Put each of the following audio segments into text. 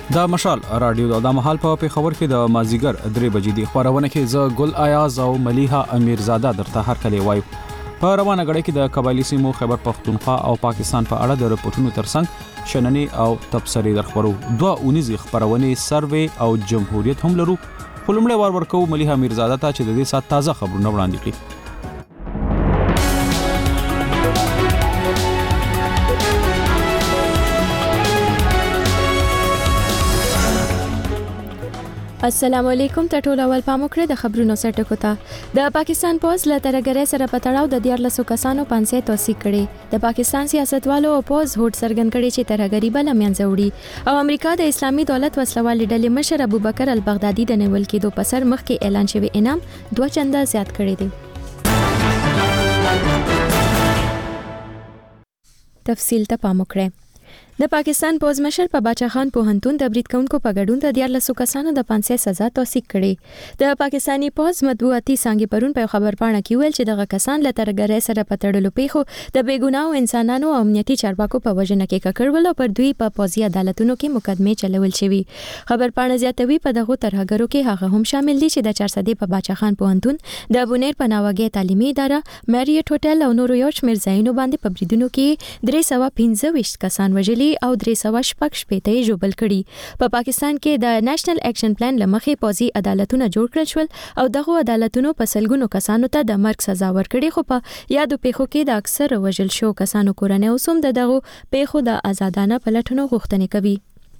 دا مشال رادیو د مهال په خبر کې د مازیګر 3 بجې دی خبرونه کې ز ګل ایاز او ملیحه امیرزاده درته هر کله وایو په روانه غړي کې د قبایلی سیمو خیبر پختونخوا او پاکستان په اړه د رپورټونو ترڅنګ شننې او تبصرې درخبرو 2 خبرونه سروې او جمهوریت هم لرو خلمړې ورکو ملیحه امیرزاده ته چې د دې سات تازه خبرونه وړاندې کړي. السلام علیکم ټول اول پام وکړئ د خبرونو سرټکو ته د پاکستان پوز له ترګری سره پټړاو د 14 کسانو 500 توثیق کړي د پاکستان سیاستوالو او پوز هوټ سرګن کړي چې ترګری بل میانځ وړي او امریکا د اسلامي دولت وسلوال ډلې مشر ابوبکر البغدادي د نیول کېدو په سر مخ کې اعلان شوی انعام 2 چنده زیات کړی دی. تفصیل ته پام وکړئ. د پاکستان پوز مشر په باچا خان پوهنتون د برید کونکو په ګډون د 14 کسانو د 500 سزا توثیق کړي. د پاکستانی پوز مطبوعاتي څنګه پرون په خبر پاڼه کې ویل چې دغه کسان له ترګری سره پټړلو پیښو د بیګناو انسانانو او امنیتي چارواکو په وجنه کې ککړول او پر دوی په پوزي عدالتونو کې مقدمه چلول شوی. خبر پاڼه زیاتوي په دغه ترهګرو کې هغه هم شامل دي چې د 400 په باچا خان پوهنتون د ابونیر په ناوګي تعلیمي اداره میریټ هوټل او نورو یو شمېر ځایونو باندې په بریدونو کې 315 کسان وژلي او 316 جوبل کړي. په پاکستان کې د نېشنل اکشن پلان لمخې پوزي عدالتونه جوړ کړل شول او دغه عدالتونو په سلګونو کسانو ته د مرګ سزا ورکړي خو په یادو پیښو کې د اکثر وژل شو کسانو کورنۍ اوسم دغه پیښو د آزادانه پلټنو غوښتنه کوي.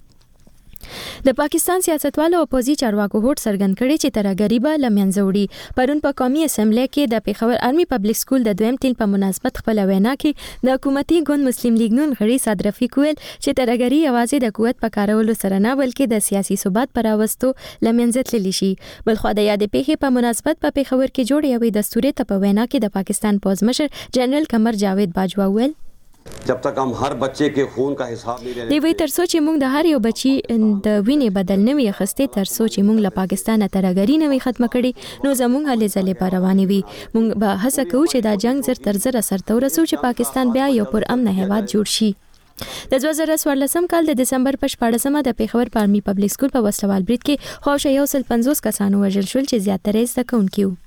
د پاکستان سیاستوالو او پوزي چارواکو هوټ سرګن کړي چې ترګری به لمنځوړي. پرون په قومي اسمبلی کې د پیښور آرمي پبلک سکول د دویم تیل په مناسبت خپل وینا کې د حکومتي ګوند مسلم لیگ نون غړي صاد رفیق ویل چې ترګری یوازې د قوت په کارولو سره نه بلکې د سیاسي ثبات پر راوستو لمنځت للی شي. بلخو د یاد پیښې په مناسبت په پیښور کې جوړ یوې دستوري ته په وینا کې د پاکستان پوز مشر جنرال قمر جاوید باجوا ویل जब तक हम हर बच्चे के खून का हिसाब नहीं دی وی ترڅو چې موږ د هر یو بچي د وینې بدل نه وي اخستې ترڅو چې موږ له پاکستانه ترګری نه وي ختم کړي نو زموږ هلې ځلې په روانې وي. موږ به هڅه کوو چې دا جنگ زر تر زر سرته ورسو چې پاکستان بیا یو پر امن هیواد جوړ شي. د 2014 کال د دسمبر په 14مه د پیښور په آرمي پبلک سکول په وسلوال برید کې خوښه 150 کسانو وژل شول چې زیاتره یې زده کوونکي وو.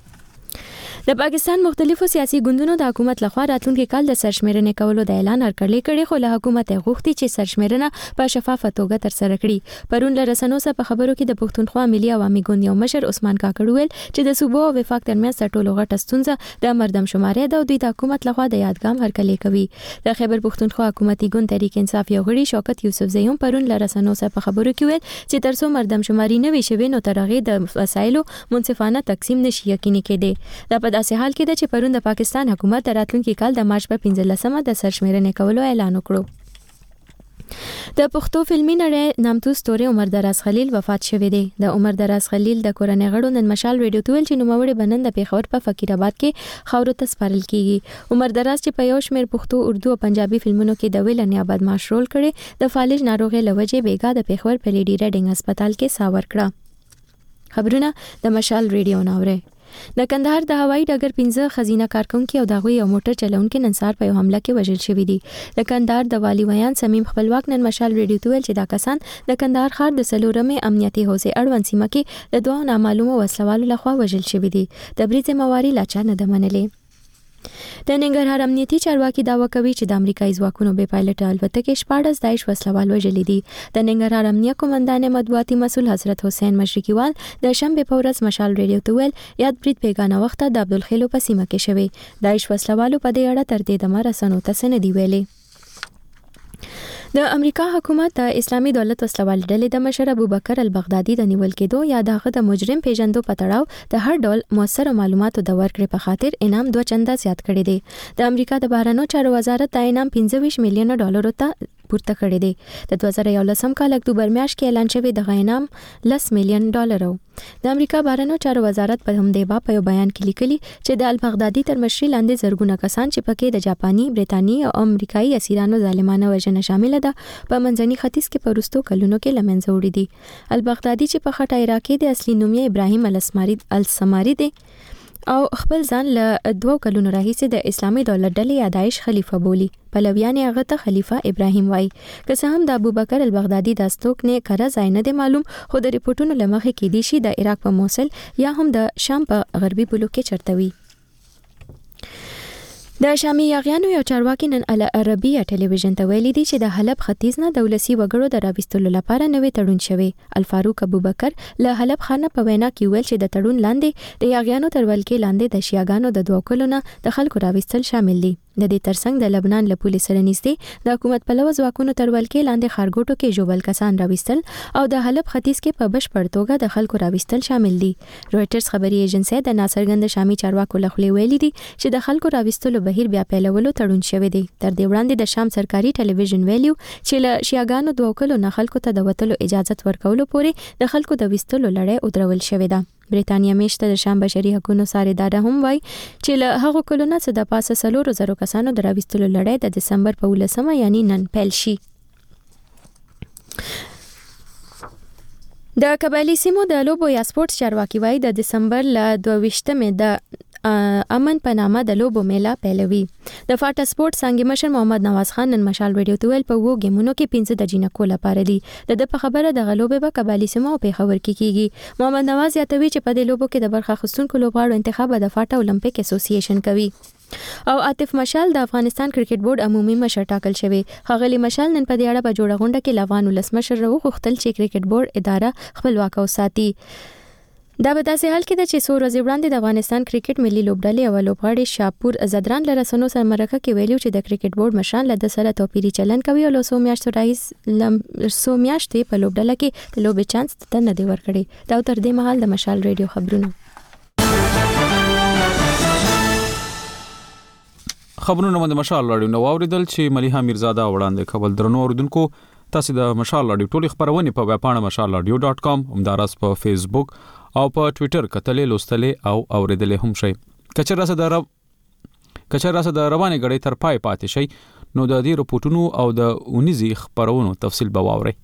د پاکستان مختلفو سیاسي ګوندونو د حکومت لخوا راتلونکي کال د سرشمېرنې کولو د اعلان هرکړې کړي خو له حکومت غوښتي چې سرشمېرنه په شفافه توګه ترسره کړي. پرون له رسنیو سره په خبرو کې د پښتونخوا ملي عوامي ګوند یو مشر عثمان کاکړ ویل چې د صوبو او وفاق ترمنځ ټولو غټه ستونزه د مردم شمارې ده او دوی د حکومت لخوا د یادګام هرکړې کوي. د خیبر پښتونخوا حکومتي ګوند تحریک انصاف یو غړي شوکت یوسف زیم پرون له رسنیو سره په خبرو کې ویل چې ترڅو مردم شماري نه وي شوی نو ترغه د وسایلو منصفانه تقسیم نشي یقیني کېده. دا په داسې حال کې ده چې پرون د پاکستان حکومت راتلونکي کال د مارچ په 15مه د سرشمېرنې کولو اعلان وکړو. د پښتو فلمي نړۍ نامتو ستوري عمر دراز خلیل وفات شوی دی. د عمر دراز خلیل د کورنۍ غړو نن مشال ریډیو ته ویل چې نوموړی بنن د پیښور په فقیر آباد کې خاورو ته سپارل کیږي. عمر دراز چې په یو شمېر پښتو اردو او پنجابي فلمونو کې د ویلن آباد معاش رول کړي د فالج ناروغي لوجې بیګا د پیښور په لیډي ریډینګ هسپتال کې ساور کړه. خبرونه د مشال ریډیو ناوره. د کندهار د هوایي ډګر 15 خزینه کارکونکو او دغه یو موټر چلونکو نن سهار په یو حمله کې وژل شوی دي. د کندهار د والی ویان سمیم خپلواک نن مشال ریډیو ته ویل چې دا کسان د کندهار ښار د سلورمې امنیتي حوزې اړوند سیمه کې د دوه نامعلومو وسلوالو لخوا وژل شوی دي. د برید ذمہواری لا چا نه ده منلې. د ننګرهار امنیتي چارواکي دعوا کوي چې د امریکایي ځواکونو بې پایلټه الوتکې 14 داعش وسلوال وژلي دي. د ننګرهار امنیه قومندان مطبوعاتي مسؤل حضرت حسین مشرقیوال د شنبه په ورځ مشال ریډیو ته ویل یاد برید بیگانه وخت د عبدالخیلو په سیمه کې شوی. داعش وسلوالو په دې اړه تر دې دمه رسنیو ته څه نه دی ویلي. د امریکا حکومت د اسلامي دولت وسلوال ډلې د مشر ابوبکر البغدادي د نیول کېدو یا دغه د مجرم پیژندو په تړاو د هر ډول موثر معلوماتو د ورکړې په خاطر انعام 2 چنده زیات کړی دی. د امریکا د بهرنیو چارو وزارت د انعام 25 میلیون ډالرو ته پورته کړی دی. د 2011 کال اکتوبر میاشت کې اعلان شوی د انعام 10 میلیون ډالر. د امریکا بهرنیو چارو وزارت په همدې باب په یو بیان کې لیکلي چې د البغدادي تر مشرۍ لاندې زرګونه کسان چې پکې د جاپاني، برېټاني او امریکایي اسیرانو ظالمانه وژنه شامل ده په منځني ختیځ کې په وروستو کلونو کې له منځه وړي دي. البغدادي چې په خټه عراق کې د اصلي نوم یې ابراهیم السماري دی او خپل ځان له 2 کلونو راهیسې د اسلامي دولت ډلې یادایش خلیفہ بولی. پلویان یې هغه ته خلیفہ ابراهیم وای. که څه هم د ابوبکر البغدادي د استوک نه کړه ځای نه دی معلوم، خو د ریپورتونو لمخې کې دي چې د عراق په موصل یا هم د شام په غربي بلوک کې چرته وي. د شامي یاغیانو یو چارواکي نن العربیه ټلویزیون ته ویلي دي چې د حلب ختیځ نه د ولسي وګړو د راوستلو لپاره نوې تړون شوی. الفاروق ابوبکر له حلب خانه په وینا کې ویل چې د تړون لاندې د یاغیانو تر ولکې لاندې د شیعاګانو د 2 کلونو د خلکو راوستل شامل دي. د دې ترڅنګ د لبنان له پولیس سره نږدې د حکومت په لور ځواکونو تر ولکې لاندې خارګوټو کې جوړل کسان راوستل او د حلب ختیځ کې په بشپړ توګه د خلکو راوستل شامل دي. رويټرز خبري ایجنسی د ناڅرګند شامي چارواکو له خولې ویلي دي چې د خلکو راوستلو بهیر بیا پیلولو تړون شوی دی. تر دې وړاندې د شام سرکاري ټلویزیون ویلو چې له شیعاګانو 2 کلونو خلکو ته د وتلو اجازه ورکولو پورې د خلکو د وستلو لړۍ ودرول شوې ده. بریتانیا میشته د شام بشري حقوقو سارېدار هم وای چې له هغه کلونو څخه د پاسه 300 کسانو د راوستلو لړۍ د دسمبر په 18 یعنی نن پیل شي. د قبایلی سیمو د لوبو یا سپورت چارواکي وای د دسمبر ل 22مې د امن په نامه د لوبو میله پیلوي. د فاټا سپورت څنګه مشر محمد نواز خان نن مشال ویډیو تویل په وو گیمونو کې 15 د جنکو لپاره دي. د په خبره د غلوبه په قبایلی سیمو په خبر کې کیږي. محمد نواز یاتوي چې په دې لوبو کې د برخه اخیستونکو لوبغاړو انتخاب د فاټا اولمپیک اسوسییشن کوي. او عاطف مشال د افغانستان کرکټ بورډ عمومي مشر ټاکل شوی. خغلی مشال نن په دې اړه په جوړه غونډه کې لوان ولس مشر وغوښتل چې کرکټ بورډ اداره خپلواک وساتي. دا به داسې حال کې ده چې 100 ورځې وړاندې د افغانستان کرکټ ملي لوبډلې او لوبغاړي شاپور زدران له رسنیو سره مرکه کې ویلو چې د کرکټ بورډ مشران له سره توپیري چلن کوي او له 100 میاشتو راهیسې 100 میاشتې په لوبډله کې د لوبې چانس ته نه دی ورکړی. دا تر دې مهال د مشال ریډیو خبرونه د مشال راډیو نو اوریدل چې ملیحه میرزاده وړاندې کول. درنو اوریدونکو، تاسو د مشال راډیو ټولې خبرونه په ویبپاڼه mashalradio.com همدارس په فیسبوک او په ټوئیټر کتلې لوستلې او اوریدلې هم شي. کچر راسه د روانه غړې تر پای پاتې شي نو د دې رپورټونو او د اونیزي خبرونو تفصیل به واورئ.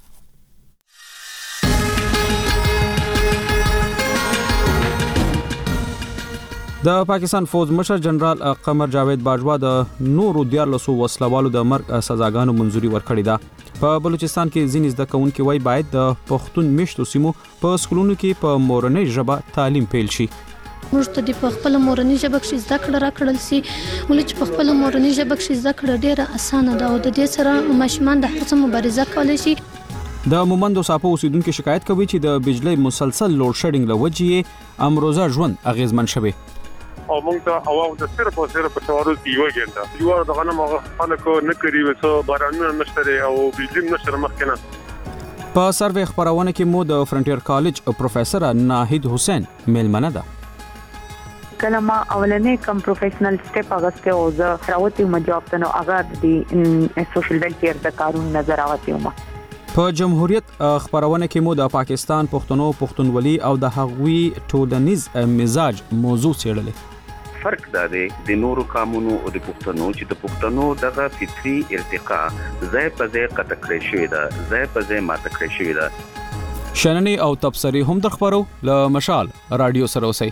د پاکستان فوج مشر جنرال قمر جاوید باجوا د نورو 14 وسلوالو د مرګ سزاګانو منزوري ورکړې ده. په بلوچستان کې ځینې زده کوونکي وایي باید د پښتون میشتو سیمو په سکولونو کې په مورنۍ ژبه تعلیم پیل شي. موږ ته د خپل مورنۍ ژبه کې زده کړه راکړل سي، ولې چې په خپل مورنۍ ژبه کې زده کړه ډیره اسانه ده او د دې سره ماشومان د هر څه مبارزه کولی شي. د مومندو صاحب اوسیدونکو شکایت کوي چې د بجلی مسلسل لوډ شیډینګ لوجې امروزه ژوند اغیزمن شوی. او موږ ته او د صرف په شوارو کې یو ګنده یو د غنمو خلکو نه کوي وسو بارانونه نشته او بجلی نشته مخکنه. په سروې خبرونه کې مو د فرنټیر کالج پروفیسور ناهید حسین میلمنه ده. کله ما اولنې کم پروفیشنل سټیپ اغسته او زه راوتی مجاب ته نو هغه د سوشل ویلفیر د قانون نظر راوتی وم. په جمهوریت خبرونه کې مو د پاکستان پښتنو پښتونولي او د هغوی ټولنیز مزاج موضوع څېړلې. فرق دا دی د نورو قانونو او د پښتنو چې د پښتنو دغه فطري ارتقا ځای په ځای قطع کړی شوی ده، ځای په ځای ماته کړی شوی ده. شننې او تبصرې هم در خبرو له مشال راډیو سره اوسئ.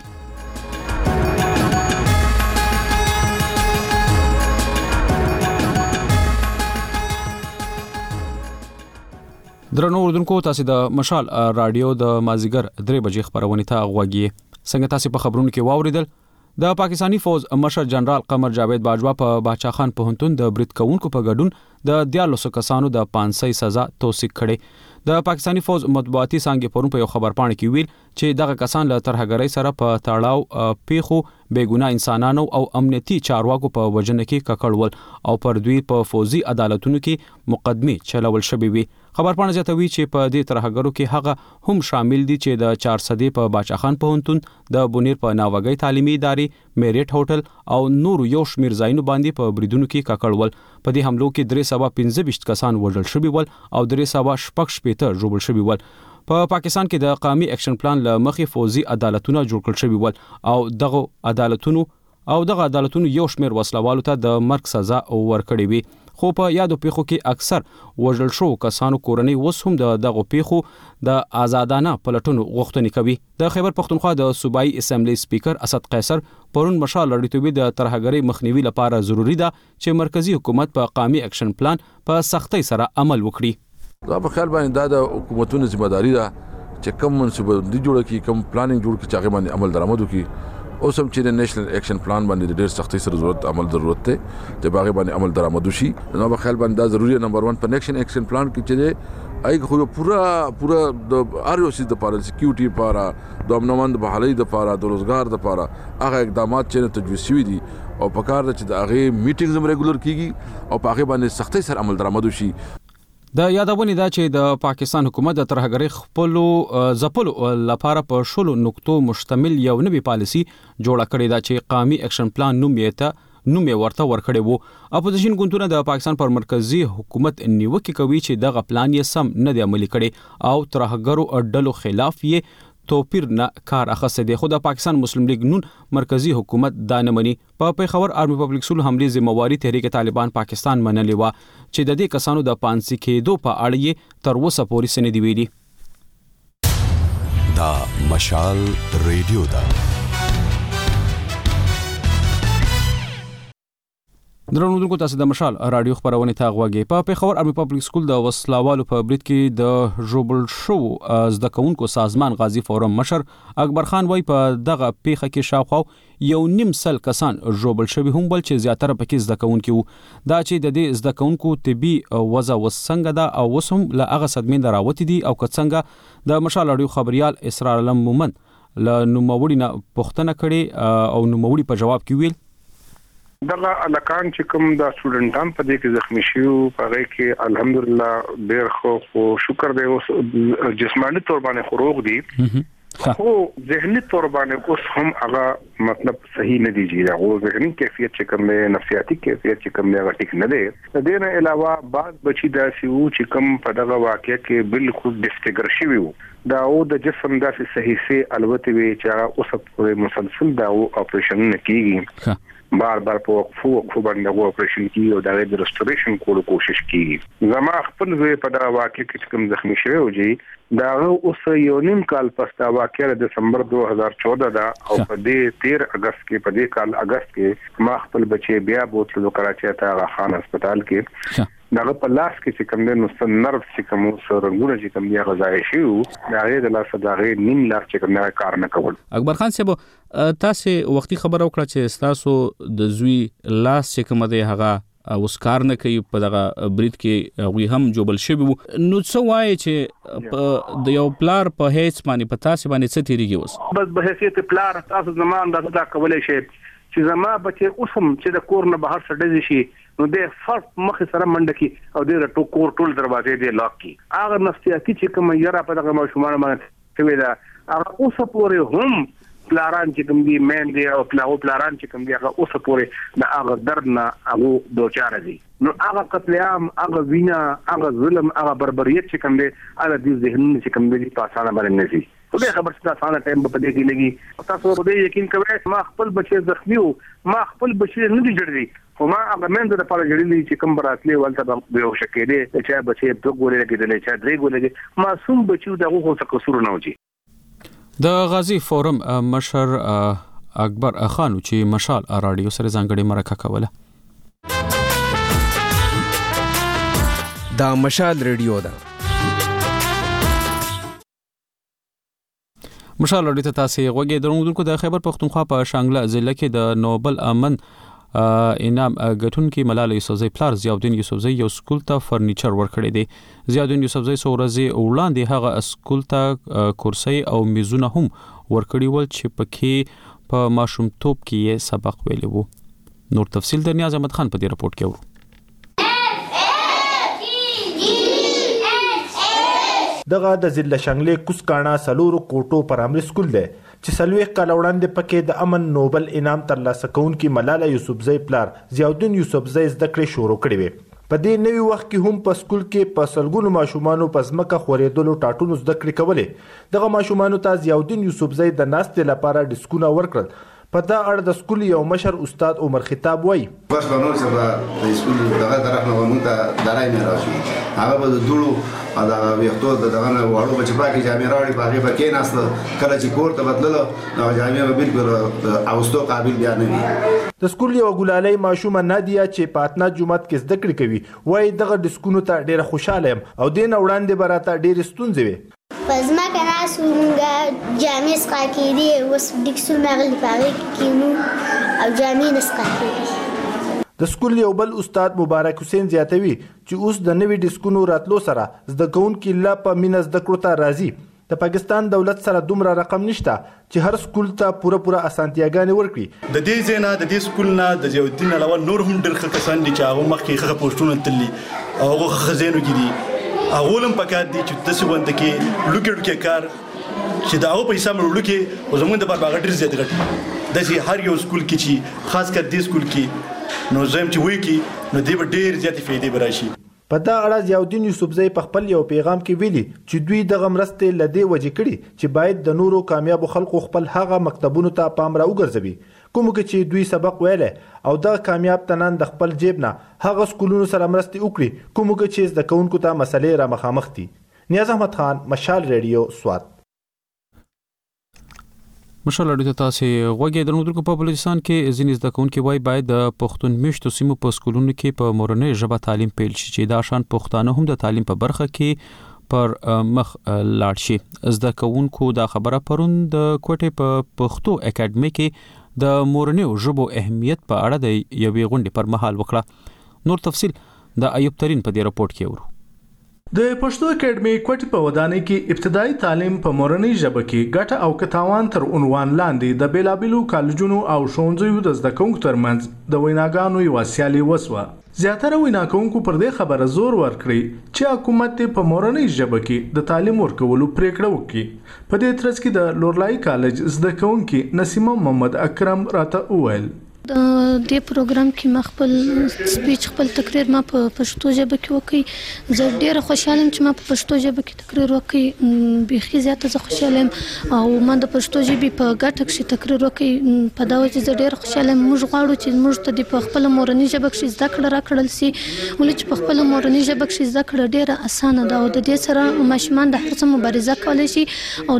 درنو اوردونکو، تاسو د مشال راډیو د مازیګر 3 بجې خبرونه ته غوږی. څنګه تاسو په خبرونو کې واوریدل، د پاکستانی فوج مشر جنرال قمر جاوید باجوا په باچا خان پوهنتون د برید کوونکو په ګډون د 14 کسانو د 500 سزا توثیق کړي. د پاکستانی فوج مطبوعاتي څنګه پرون په یو خبرپاڼه کې ویل چې دغه کسان له ترهګرۍ سره په تړاو پیخو بیګناه انسانانو او امنیتي چارواکو په وجنه کې ککړول او پر دوی په فوزي عدالتونو کې مقدمه چلول شوې وي. خبرپاڼه زیاتوي چې په دې ترهګرو کې هغه هم شامل دي چې د 400 په باچا خان پوهنتون، د بونیر په ناوګي تعلیمي ادارې، میریټ هوټل او نور یو شمیر ځایونو باندې په بریدونو کې ککړول. په دې حملو کې 315 کسان وژل شوي ول او 316 ژوبل شوي ول. په پاکستان کې د قومي اکشن پلان له مخې فوزي عدالتونه جوړ کړل شوي ول او دغه عدالتونو یو شمیر وسلوالو ته د مرګ سزا ورکړې وي. خو په یادو پیښو کې اکثر وژل شو کسانو کورنۍ اوس هم دغه پیښو د آزادانه پلټونو غوښتنې کوي. د خیبر پختونخوا د صوبایي اسمبلی سپیکر اسد قیصر پرون مشال لړیتوبې د ترهګرۍ مخنیوي لپاره ضروری ده چې مرکزی حکومت په قومي اکشن پلان په سختۍ سره عمل وکړي. دا په خیال باندې د حکومتونو ذمہ داری ده چې کوم منصوبه جوړه کی کوم پلانینګ جوړ کی چې هغه باندې عمل درآمد وکړي. اوس هم چې د نېشنل اکشن پلان باندې د ډېر سختۍ سره ضرورت ته چې باغ باندې عمل درآمد وشي. نو په خیال باندې دا ضروری نمبر 1 په نېشنل اکشن پلان کې چې ایګ خو پورا د آريوسي د پاره سکیورټي لپاره د امنمند بحالي د لپاره د روزګار د لپاره هغه اقدامات چې تجویز شوي دي او په کار چې د هغه میټینګز هم ریګولر کیږي او په هغه باندې سختۍ سره عمل درآمد وشي. د یادونه ده چې د پاکستان حکومت د ترهګرۍ خپل ځپلو لپاره په 16 نقطو مشتمل یو نوی پالیسی جوړه کړې ده چې قومي اکشن پلان نوم یې ورته ورکړی وو. اپوزیشن ګوندونه د پاکستان پر مرکزی حکومت نیوکه کوي چې دغه پلان یې سم نه دی عملي کړی او ترهګرو ډلو خلاف یې توپیر نه کار اخیسته دی. خو د پاکستان مسلم لیگ نون مرکزی حکومت دا نه مني. په پیښور آرمي پبلک سکول حمله ذمہواری تحریک طالبان پاکستان منلې و چې د دې کسانو د پانسي کېدو په اړه یې تر اوسه پورې څه نه دی ویلي. دا مشال ریډیو دا درنوونکو تاسو د مشال رادیو خبرونه ته غوږی. په پیښور آرمي پبلک سکول د وسلوالو په برید کې د ژوبل شو زده کوونکو سازمان غازی فورم مشر اکبر خان وای په دغه پیښه کې شاوخوا یو نیم سل کسان ژوبل شوی هم بل چې زیاتره پکې زده کوونکو دا چې د دې زده کوونکو طبي وضع وسنګ ده او وسم له هغه صدمې دراوتی دي او کڅنګ د مشال رادیو خبريال اسرار علم مومن له نوموړي نه پوښتنه کړي او نوموړي په جواب کې ویل دغه الکان چې کوم د سټوډنټان په دې کې زخمی شو په هغه کې الحمدلله ډېر خو شکر دی اوس جسماني تور باندې خروج دي خو ذهني تور باندې اوس هم هغه مطلب صحیح نه دی جوړه او ذهني کیفیت چې کوم دی نفسیاتي کیفیت چې کوم دی هغه ټیک نه دی. د دې نه علاوه بعض بچی داسې وو چې کوم په دغه واقعې کې بالکل ډیسفیګر شوی وو دا او د جسم داسې صحیح سي البته وی چې اوس په مسلسل دا او اپریشن نه کیږي بار په وقفو باندې اپریشن کیږي او دا د ریسټوریشن کولو کوشش کیږي. زما خپل زوی په دا واقعې کې کوم زخمی شوی و جی دا اوس یو نیم کال پس دا واقعه د دسمبر 2014 دا او په دې 13 اگست کې په دې کال اگست کې ما خپل بچي بیا بوتلو کراچي ته خان هسپتال کې دغه په لاس کې چې کوم د نو نرو چې کوم سرنګونه چې کوم دی غځای شو دا غي د لاس دغه نیم لاس چې کوم کار نه کول. اکبر خان صاحب تاسو وختي خبر وکړه چې تاسو د زوی لاس چې کوم دی هغه اوس کار نه کوي په دغه برید کې وی هم جوبل شوی نو څه وایي چې د یو پلار په هیڅ باندې په تاسو باندې څه تیریږي اوس بس به هیڅ پلار تاسو زمان دا کولای شي چې زما بچي اوسم چې د کور نه بهر سړی شي نو د فرق مخ سره منډه کی او د ټول دروازې دی لاک کی هغه نفسیاتي چې کوم یاره په دغه ماشومان باندې شوی دا هغه اوس پورې هم پلاران چې کوم دی مین دی او پلاران چې کوم دی هغه اوس پورې د هغه درد نه هغه دوچار دي نو هغه قتل عام هغه وینا هغه ظلم هغه بربریت چې کوم دی هغه د ذهنونو چې کوم دی په اسانه باندې نه شي خو به خبر څه اسانه ټایم په دې کې لګي تاسو ورته یقین کوئ ما خپل بچي زخمی او ما خپل بچي نه دي جوړي خو ما هغه مند د لپاره جوړلي چې کوم براتلې ولته به یو شکېده چې بچي په ګولې لګیدل چې درې ګولې معصوم بچي دغه څه قصور نه وځي. د غازی فورم مشر اکبر خان چې مشال رادیو سره ځانګړي مرکه کوله. دا مشال ریډیو دا مشال رادیو ته تاسو غوږی درونکو د خیبر پختونخوا په شانګله ضلع کې د نوبل امن انعام غټونکو ملالۍ یوسفزۍ پلار ضیاءالدین یوسفزۍ یو سکول ته فرنیچر ورکړی دی. ضیاءالدین یوسفزۍ سورزي وړاندې هغه سکول ته کورسۍ او میزونه هم ورکړي ول چې پکې په ماشومتوب کې سبق ویلی وو. نور تفصیل د نیاز احمد خان په دې رپورت کې ورو. دغه د ضلع شانګلې کوسکاڼه سلورو کوټو پرایمري سکول دی چې سلوي کال وړاندې پکې د امن نوبل انعام ترلاسه کوونکي ملالۍ یوسفزۍ پلار ضیاءالدین یوسفزۍ زده کړې شروع کړې وې. په دې نوي وخت کې هم په سکول کې په سلګونو ماشومانو په ځمکه خورېدلو ټاټونو زده کړې کولې. دغه ماشومانو ته ضیاءالدین یوسفزۍ د ناستې لپاره ډسکونه ورکړل. په دا اړه د سکول یو مشر استاد عمر خطاب وایي بس نور څه به د سکول دغه طرف نه مونږ ته درای نه راشي هغه به د دوړو او د ویختو دغه نه واړو بچ پاکي جامې راوړي باغې به کې ناست کله چې کور ته بدللو نو جامې به بالکل اوستو قابل بیا نه وي. د سکول یو ګلالۍ ماشومه نادیا چې په اتنا جومات کې زده کړې کوي وایي دغه ډیسکونو ته ډېره خوشحاله یم او دې نه وړاندې به راته ډېرې ستونزې وې. په ځمکه ناست وو مونږ جامې سقا کېدې اوس ډیکسونه راغلي په هغې کې کښېنو او جامې نه سقا کېدې. د سکول یو بل استاد مبارک حسین زیاتوي چې اوس د نوي ډیسکونو راتلو سره زده کوونکي لا په مینه زده کړو ته راځي. د پاکستان دولت سره دومره رقم نشته چې هر سکول ته پوره اسانتیاګانې ورکړي. د دې ځای نه د دې سکول نه د ضیاءالدین علاوه نور هم ډېر ښه کسان دي چې هغه مخکې ښه پوسټونه تللي او هغه ښه ځایونو کې دي. هغه هم پکار دي چې داسې غونډه کې لوکې کار چې د هغو پیسې مې وړوکې او زموږ دپاره به هغه ډېر زیات ګټي. داسې هر یو سکول کې چې خاص کر دې سکول کې نو زه یم چې وایي کې نو دې به ډېر زیاتې فایدې به راشي. په دا اړه ضیاءالدین یوسفزۍ په خپل یو پیغام کې ویلي چې دوی دغه مرستې له دې وجې کړي چې باید د نورو کامیابو خلکو خپل هغه مکتبونو ته پام راوګرځوي کومو کې چې دوی سبق ویلی او دغه کامیاب تنان د خپل جیب نه هغه سکولونو سره مرستې وکړي کومو کې چې زده کوونکو ته مسلې را مخامخ دي. نیاز احمد خان، مشال ریډیو، سوات. مشال اړیته تاسو غوږی درنو په بلوچستان کې ځینې زده کوونکي وایي باید د پښتون میشتو سیمو په سکولونو کې په مورنۍ ژبه تعلیم پیل شي چې دا شان پښتانه هم د تعلیم په برخه کې پر مخ لاړ شي. زده کوونکو دا خبره پرون د کوټې په پښتو اکیډمي کې د مورنۍ ژبو اهمیت په اړه د یوې غونډې پر مهال وکړه. نور تفصیل د ایوب ترین په دې راپورټ کې ورو. د پښتو اکیډمي کوټې په ودانۍ کې ابتدایي تعلیم په مورنۍ ژبه کې ګټه او کتاوان تر عنوان لاندې د بیلابیلو کالجونو او ښوونځیو د زده کوونکو ترمنځ د ویناګانو یوه سیالي وسوه. زیاتره وینا کوونکو پر دې خبره زور ورکړی چې حکومت په مورنۍ ژبه کې د تعلیم ورکولو پریکړه وکړي. په دې ترڅ کې د لورلای کالج زده کوونکي نسیمه محمد اکرم راته وویل د دې پروګرام کې ما خپل سپیچ خپل تقریر ما په پښتو ژبه کې وکړ. زه ډیره خوشاله یم چې ما په پښتو ژبه کې تقریر وکړ. بیخي زیاته زه خوشاله یم او ما د پښتو ژبې په ګټه کې تقریر وکړ. په دا وجه زه ډیره خوشاله یم. موږ غواړو چې موږ ته د خپل مورنۍ ژبه کې زده کړه راکړل شي ولې چې په خپل مورنۍ ژبه کې زده کړه ډیره اسانه ده او د دې سره ماشومان د هر څه مبارزه کولی شي او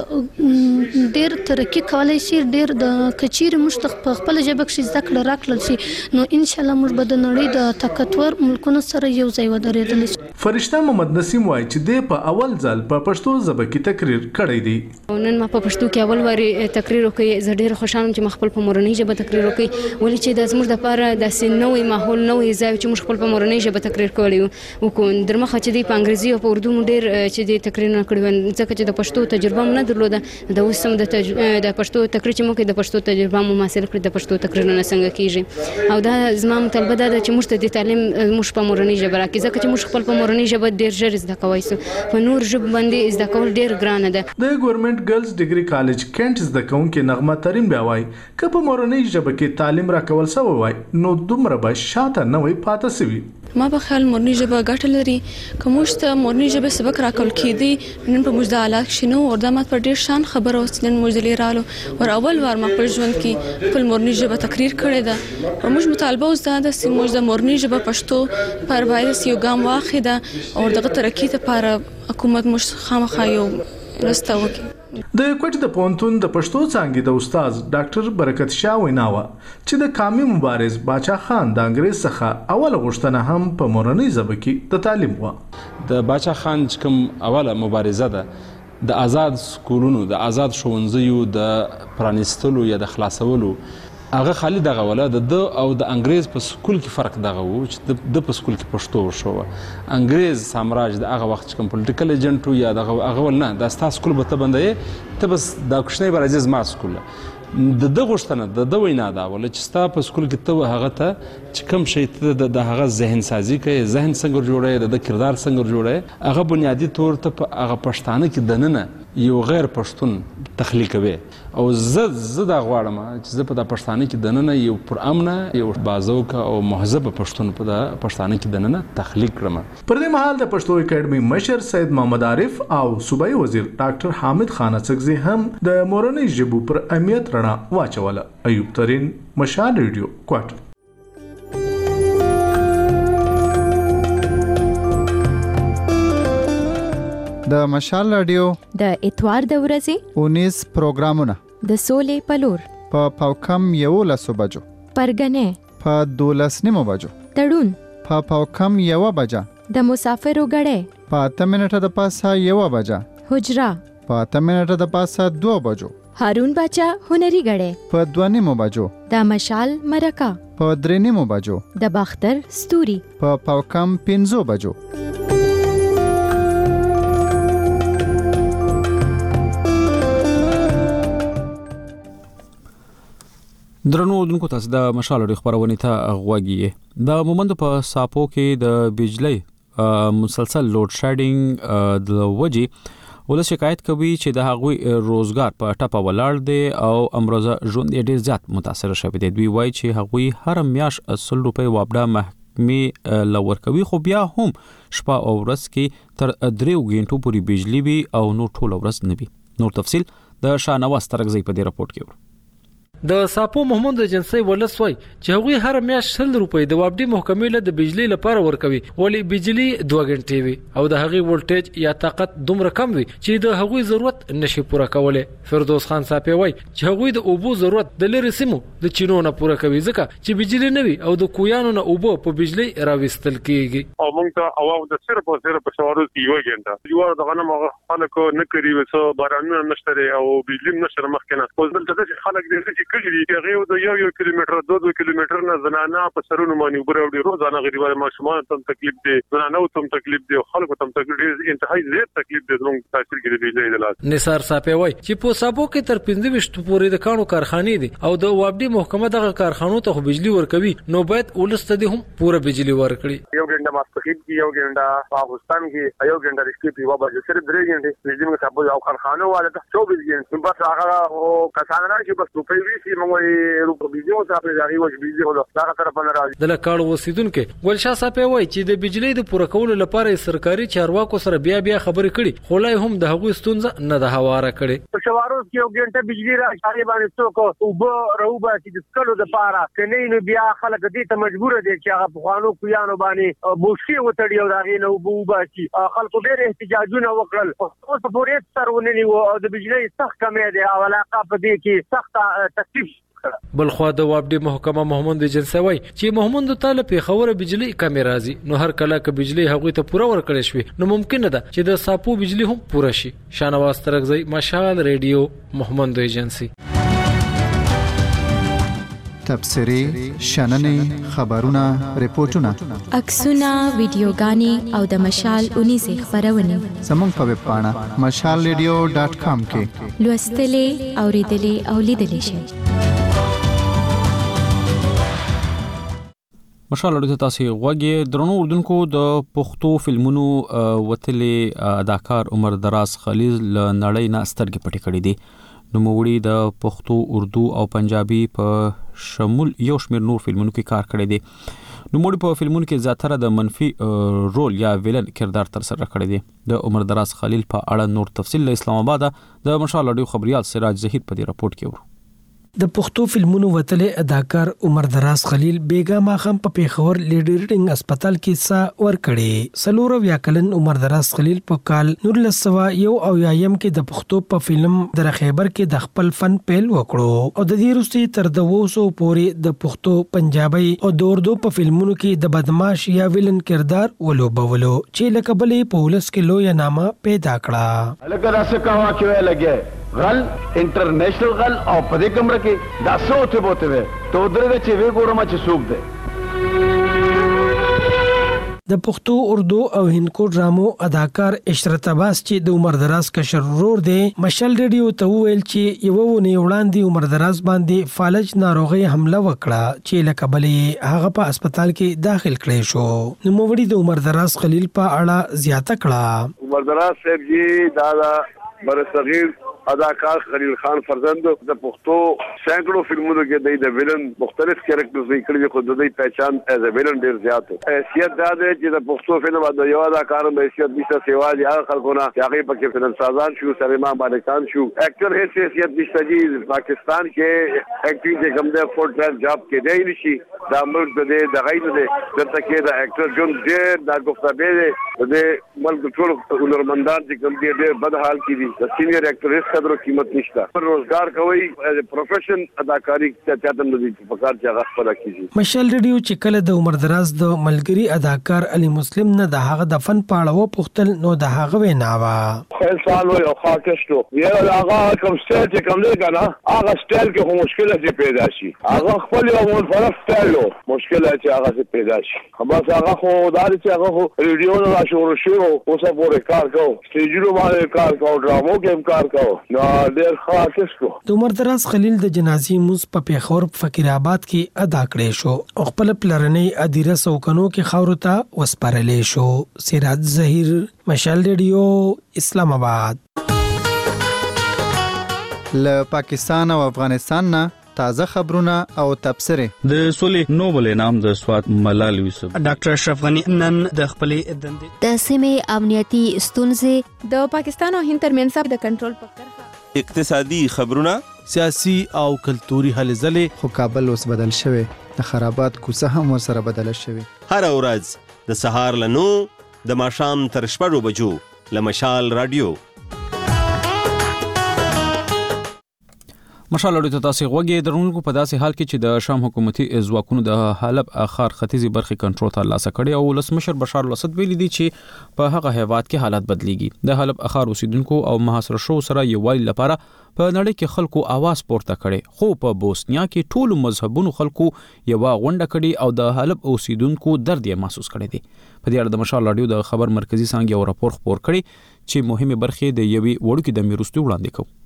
د ډیر ترقی کولی شي. ډیر د کچیر موږ په خپل ژبه زده کړه راکړل شي نو ان شاء الله موږ به د نړۍ د طاقتور ملکونو سره یو ځای ودرېدل شي. فرشته محمد نسیم وایي چې د په اول ځل په پښتو ژبه کې تقریر کړی دی. نن ما په پښتو کې اول واری تقریر وکړ. زه ډېر خوشاله چې خپل په مورنۍ ژبه تقریر وکړ ولې چې د زموږ لپاره د نوې ماحول نوې ځای چې موږ خپل په مورنۍ ژبه تقریر کړی وو درمخه چې د انګریزي او اردو مو ډېر چې د تقریرونه کړی ځکه چې د پښتو تجربه مو نه درلوده. د اوس هم د پښتو تقریر چې مو کې د پښتو تجربه مو حاصل کړې د پښتو تقریرونه څنګه کیږي او دا زما مطالبه ده چې موږ ته د تعلیم موږ په مورنۍ ژبه راکړي ځکه چې موږ خپل په مورنۍ ژبه ډېر ژر زده کوی سو په نور ژبه باندې زده کول ډېر ګرانه ده. د ګورنمنت ګرلز ډیګري کالج کینټ زده کوونکي نغمه ترین بیا وایي که په مورنۍ ژبه کې تعلیم راکول سوی وای نو دومره به شاته نه وای پاتې سوي. ما په خیال مورنۍ ژبه ګټه لري که موږ ته مورنۍ ژبه سبق راکول کېدی نن په موږ د حالات کې نو اور د مات پر ډېر شان خبره اوس نن موږ لرالو ور اول وار ما په ژوند کې خپل مورنۍ ژبه تقریر کړې ده او موږ مطالبه اوس ده چې موږ د مورنۍ ژبه پښتو پر باید یو ګام واخیده او دغه ترقی لپاره حکومت موږ خامخا یو رسته وکړي. د کوټې د پوهنتون د پښتو څانګې د استاد ډاکټر برکت شاه ویناوه چې د قامي مبارز باچا خان د انګریز څخه اول غوښتنه هم په مورنۍ ژبه کې د تعلیم و. د باچا خان چې کوم اوله مبارزه ده د آزاد سکولونو د آزاد ښوونځیو د پرانیستلو یا د خلاصولو هغه خالي دغه ولا د او د انګریز په سکول کې فرق دغه وو چې د په سکول کې پښتو شو. انګریز سامراج د هغه وخت کوم پولیټیکل ایجنټ یا دغه هغه ول نه د ستا سکول به ته بندې ته بس د کوښنۍ بر عزیز ما سکول د دغه غشتنه د وینا دا ول چې ستا په سکول کې ته هغه ته چې کوم شی ته د هغه ذهن سازي کوي ذهن څنګه جوړي د کردار څنګه جوړي هغه بنیادی طور ته په هغه پښتانه کې دننه یو غیر پښتون تخلیق کوي او زه دا غواړم چې زه په د پښتانه کې دننه یو پر امنه یو بازوک او مهذب پښتون په د پښتانه کې دننه تخلیق کړم. پر دې مهال د پښتو اکیډمي مشر سید محمد عارف او صوبایي وزیر ډاکټر حامد خان اڅکزي هم د مورنۍ ژبو پر اهمیت رڼا واچوله. ایوب ترين، مشال ریډیو، کوټ. د مشال رادیو د اتوار د ورځې 19 پروګرامونه د سولې پلور په پاوکم 11 بجو، پرګنې په 12 بجو، تړون په پاوکم 1 بجه، د مسافرو غړې په 8 منټه د پاسه 1 بجه، حجرا په 8 منټه د پاسه 2 بجو، هارون باچا هنري غړې په 2 بجو، د مشال مرکه په 3 بجو، د باختر ستوري په پاوکم 15 بجو. درنو دونکو تاسو د مشال لري خبرونه ته غوږی. د مومند په ساپو کې د بجلی مسلسل لوډ شیډینګ د وجې ول شکایت کوي چې د هغوی روزګار په ټاپه ولاړ دی او امروزه ژوند یې ډیر زیات متاثر شوی دی. دوی وایي چې هغوی هر میاش 100 روپۍ وابډه محکمې لور کوي، خو بیا هم شپه او ورځ کې تر 3 غنټو پورې بجلی وي او نو ټول ورځ نه وي. نور تفصيل د شاهنواز ترغزي په دې رپورت کې ور. د ساپو محمود جنسي ولسوي چې هغوی هر میاشت 100 روپۍ د وابډي محکمې له د بجلی لپاره ورکوي، ولی بجلی 2 غنټې وي او د هغوی ولټیج یا طاقت دومره کم وي چې د هغوی ضرورت نشي پوره کولای. فردوس خان صاحب وایي چې هغوی د اوبو ضرورت د لری سیمو د چینو نه پوره کوي ځکه چې بجلی نه وي او د کویانو نه اوبو په بجلی راوستل کیږي. او موږ ته اواو د صرف شوارو کې یو غنټه یو د غنمو خلکو نه کوي وسو بارانونه نشته او بجلی نشته مخکنه اوس دلته چې خلک دې کړي دي هغه د 1 کیلومتر 2 کیلومتر نه زنانه په سرونو باندې وګړي روزانه غریبانه ماشومان ته تکلیف دي، زنانه ته تکلیف دي، خلکو ته تکلیف دي، انتهایی زیات تکلیف دي. زموږ تاثیر کې دی د لاس نثار صاحب وایي چې په سابو کې تر 15 پورې د کانو کارخانې دي او د وابډي محکمه دغه کارخانو ته بجلی ورکوي، نو باید ولسته دي هم پوره بجلی ورکړي. یو ګنده ماسپخید کې یو ګنده پاکستان کې یو ګنده رښتې په وبا چې صرف 3 غنټې بجلی موږ سابو یو کارخانه والا ته 24 غنټې بس هغه او کسان راځي بس په وی سي موږ د لکاړو اوسیدونکو ګلشاه صاحب وایي چې د بجلی د پوره کولو لپاره سرکاري چارواکو سره بیا خبرې کړي، خو لا هم د هغوی ستونزه نه ده هواره کړي. په شوارو کې یو ګنټه بجلی راځي باندې څوک او به روبا چې د سکلو د پاره کني نو بیا خلک دې ته مجبور دي چې هغه په خوانو کویانو باندې بوشي وتړي او داغې نو بوبا چې خلکو ډېر احتجاجونه وکړل. اوس په پوره سرونه نیو او د بجلی سخت کمې ده او علاقه په دې کې سخت تکلیف. بلخوا د وابډي محکمه محمود جنسي وایي چې محمود تعالی په خوره بجلی کمې راځي، نو هر کله ک بجلی هغه ته پوره ورکړې شوی نو ممکن ده چې د ساپو بجلی هم پوره شي. شاهنواز ترغزي، مشال ریډیو، محمود جنسي. تبصري، شننې، خبرونه، ریپورتونه، عکسونه، ویډیوګانې او د مشال 19 خبرونه زموږ په ویب پاڼه mashalradio.com کې لوستلې، اوریدلې او لیدلې شئ. مشال لري تاسو غوږی. درنو اردوونکو د پښتو فلمونو وتلې اداکار عمر دراز خلیل نړۍ نه سترګې پټې کړې دي. نو موړي د پښتو، اردو او پنجابي په شمول یو شمېر نور فلمونو کې کار کړی دی. نو موړي په فلمونو کې زیاتره د منفي رول یا ویلن کردار تر سره کړی دی. د عمر دراز خلیل په اړه نور تفصیل له اسلام آباد د مشال لري خبريال سراج زهیر په دې رپورت کې ورو. د پښتو فلمونو وتلې اداکار عمر دراز خلیل بیګا ماخم په پیښور لیډی ریډینګ هسپتال کې سا ور کړي. سلور ویا کلن عمر دراز خلیل په کال 1901 کې د پښتو په فلم در خیبر کې د خپل فن پیل وکړو او د دې وروسته تر 200 پورې د پښتو، پنجابي او د اردو په فلمونو کې د بدمعاش یا ویلن کردار ولوبولو چې لکبلې پولیس کې لوی نامه پیدا کړه. لکه راڅه کاوه کې لګي غل انټرنیشنل غل او په دې کمره کې دا سوته بوته وي ته درې چې وی ګورم چې سوق ده. د پښتو، اردو او هندکو ډرامو اداکار اشرت عباس چې د عمر دراز کشر ورور دی مشال ریډیو ته ویل چې یو ونه وړاندې عمر دراز باندې فالج ناروغي حمله وکړه چې لکبلې هغه په هسپتال کې داخل کړی شو. نو موړي د عمر دراز خلیل په اړه زیاته کړه. عمر دراز صاحب جی دا برصغیر اداکار خلیل خان فرزند د پښتو سینکړو فلمونو کې د ویلن مختلف کریکټرز یې کړی خو د دې پہچان ایز ا ویلن ډیر زیات حیثیت دا دی چې د پښتو فلم د یو اداکار د حیثیت نشته سیوا دي هغه خلکونه چې هغه پکې فلم سازان شو سلیما مالکان شو اکټر حیثیت نشته چې پاکستان کې اکټینګ کې کوم د فول ټایم جاب کې دی نشي دا ملک د غیر د دلته کې د اکټر جون ډیر دا ګفتابه د ملک ټول هنرمندان چې کوم دي ډیر بد حال کې دي د سینیئر اکټر قدر قیمت نشته پر روزګار کوي از پروفیشن اداکاری چاته نه په کار چې هغه خپل کیږي مشال ریډیو چې کله د عمر دراز د ملګری اداکار علي مسلم نه د هغه د فن پاړه و پختل نو د هغه ویناوه خل سال یو خاطشتو یا هغه کوم سټایل چې کوم دی کنه هغه سټایل کې خو مشکله چې پیدا شي هغه خپل یو منفرد سټایل مشکله چې هغه پیدا شي خلاص هغه خو دار چې هغه ریډیو نه شروع شو او څه پورې کار کو سټیجونو باندې کار کو ډرامو کې کار کو ډېر خاطشتو د عمر دراز خلیل د جنازي موز په پیښور فقیر آباد کې ادا کړې شو خپل پلرنې ادیره سوکنو کې خاورو ته وسپارلې شو سراج ظهیر مشال ریډیو اسلام آباد له پاکستان او افغانستان نه تازه خبرونه او تبصره د سولې نوبل انعام د سواد ملال یوسف ډاکټر اشرف غنی نن د خپلې دندې د سیمې امنیتي ستونزې د پاکستان او هند ترمنځ د کنټرول په کرښه اقتصادي خبرونه سیاسي او کلتوري هلې ځلې خو کابل اوس بدل شوی د خرابات کوڅه هم ورسره بدل شوی هر ورځ د سهار له 9 د ماښام تر 6 بجو له مشال رادیو مشال اړیو ته تاسو غوږی درونکو په داسې حال کې چې د شام حکومتي ځواکونو د حلب اخر ختیځي برخې کنټرول ترلاسه کړي او ولسمشر بشار الاسد ویلي دی چې په هغه هیواد کې حالات بدلیږي د حلب اخر اوسیدونکو او محاصره شو سره یووالي لپاره په نړۍ کې خلکو आवाज پورته کړي خو په بوسنیا کې ټولو مذهبونو خلکو یو غونډه کړي او د حلب اوسیدونکو درد یې محسوس کړي دي په دې اړه د مشال رادیو د خبر مرکزی څنګه یو راپور خبر کړي چې مهمه برخې د یوې وړوکې د میروستو وړاندې کوي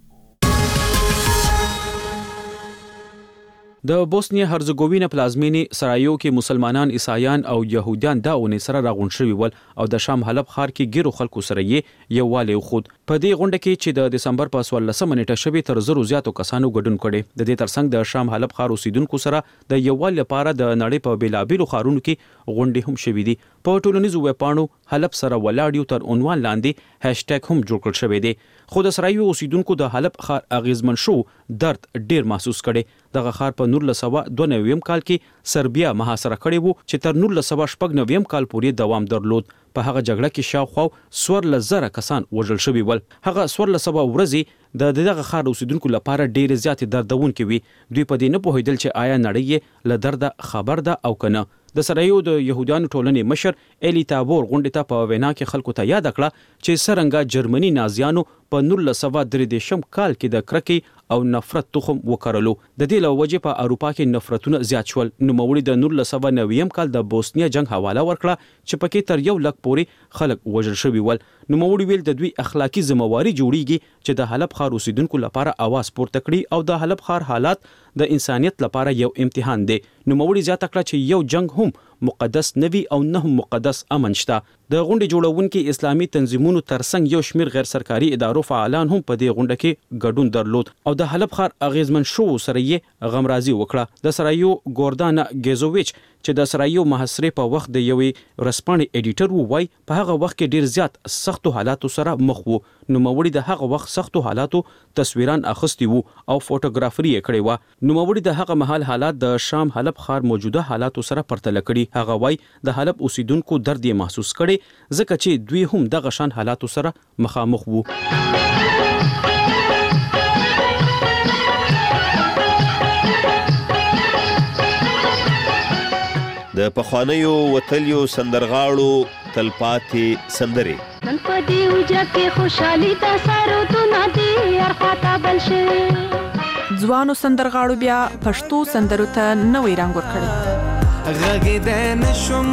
د بوسنیا هرزګووینا پلازمینې سرایو کې مسلمانان عیسایان او يهوديان دا اونې سره راغون شوي ول او د شام حلب ښار کې ګیرو خلکو سره یې یووالی خود په دې غونډه کې چې د دسمبر په 14 نیټه شوي تر زرو زیاتو کسانو ګډون کړي د دې ترڅنګ د شام حلب ښار اوسیدونکو سره د یووالي لپاره د نړۍ په بیلابیلو ښارونو کې غونډې هم شوي دي په ټولنیزو ویبپاڼو حلب سره ولاړیو تر عنوان لاندې هاشټیګ هم جوړ کړل شوی دی خو د سرایو اوسیدونکو د حلب ښار اغیزمن شو درد ډیر محسوس کړي دغه ښار په 1992 کال کې سربیا محاصره کړی وو چې تر 1999 کال پورې دوام درلود په هغه جګړه کې شاوخوا 14,000 کسان وژل شوي ول هغه 1400 ورځې د دغه ښار اوسیدونکو لپاره ډیر زیات دردونکې وي دوی په دې نه پوهیدل چې آیا نړۍ له درد خبر ده او کنه د سرایو د يهودانو ټولنې مشر الی تابور غونډې ته په وینا کې خلکو ته یاد کړه چې څنګه جرمني نازیانو په 1933 کال کې د کرکې او نفرت تخم وکړلو د دې له وجې په اروپا کې نفرتونه زیات شول نو موري د 1990 کال د بوسنیا جنگ حواله ورکړه چې پکې تر 1 لک پورې خلک وژل شوي ول نو موري ویل د دوی اخلاقی ذمہواری جوړیږي چې د حلب ښار اوسیدونکو لپاره आवाज پورته کړي او د حلب ښار حالات د انسانيت لپاره یو امتحان دی نو موري زیاته کړه چې یو جنگ هم مقدس نوي او نه هم مقدس امن شته د غونډې جوړونکو اسلامي تنظیمونو ترڅنګ یو شمیر غیر سرکاري ادارو فعالان هم په دې غونډه کې ګډون درلود او د حلب ښار اغیزمن شو سره یې غمرازي وکړه د سرایو ګوردانا ګیزوویچ چې د سرایو محاصرې په وخت د یوې رسپانې ایډیټر وای په هغه وخت کې ډیر زیات سختو حالاتو سره مخ وو نو موري د هغه وخت سختو حالاتو تصویران اخستي وو او فوټوګرافري یې کړې و نو موري د هغه محل حالات د شام حلب ښار موجوده حالاتو سره پرتله کړي هغه وای د حلب اوسیدونکو درد یې محسوس کړي ځکه چې دوی هم دغه شان حالاتو سره مخامخ وو د پخوانیو وتلیو سندرغاړو تلپاتې سندري نن په دې وجه کې خوشحالي د سرودونه دي ارخواته بل شي ځوانو سندرغاړو بیا پښتو سندرو ته نوې رنګ ورکړی غږېدی نشم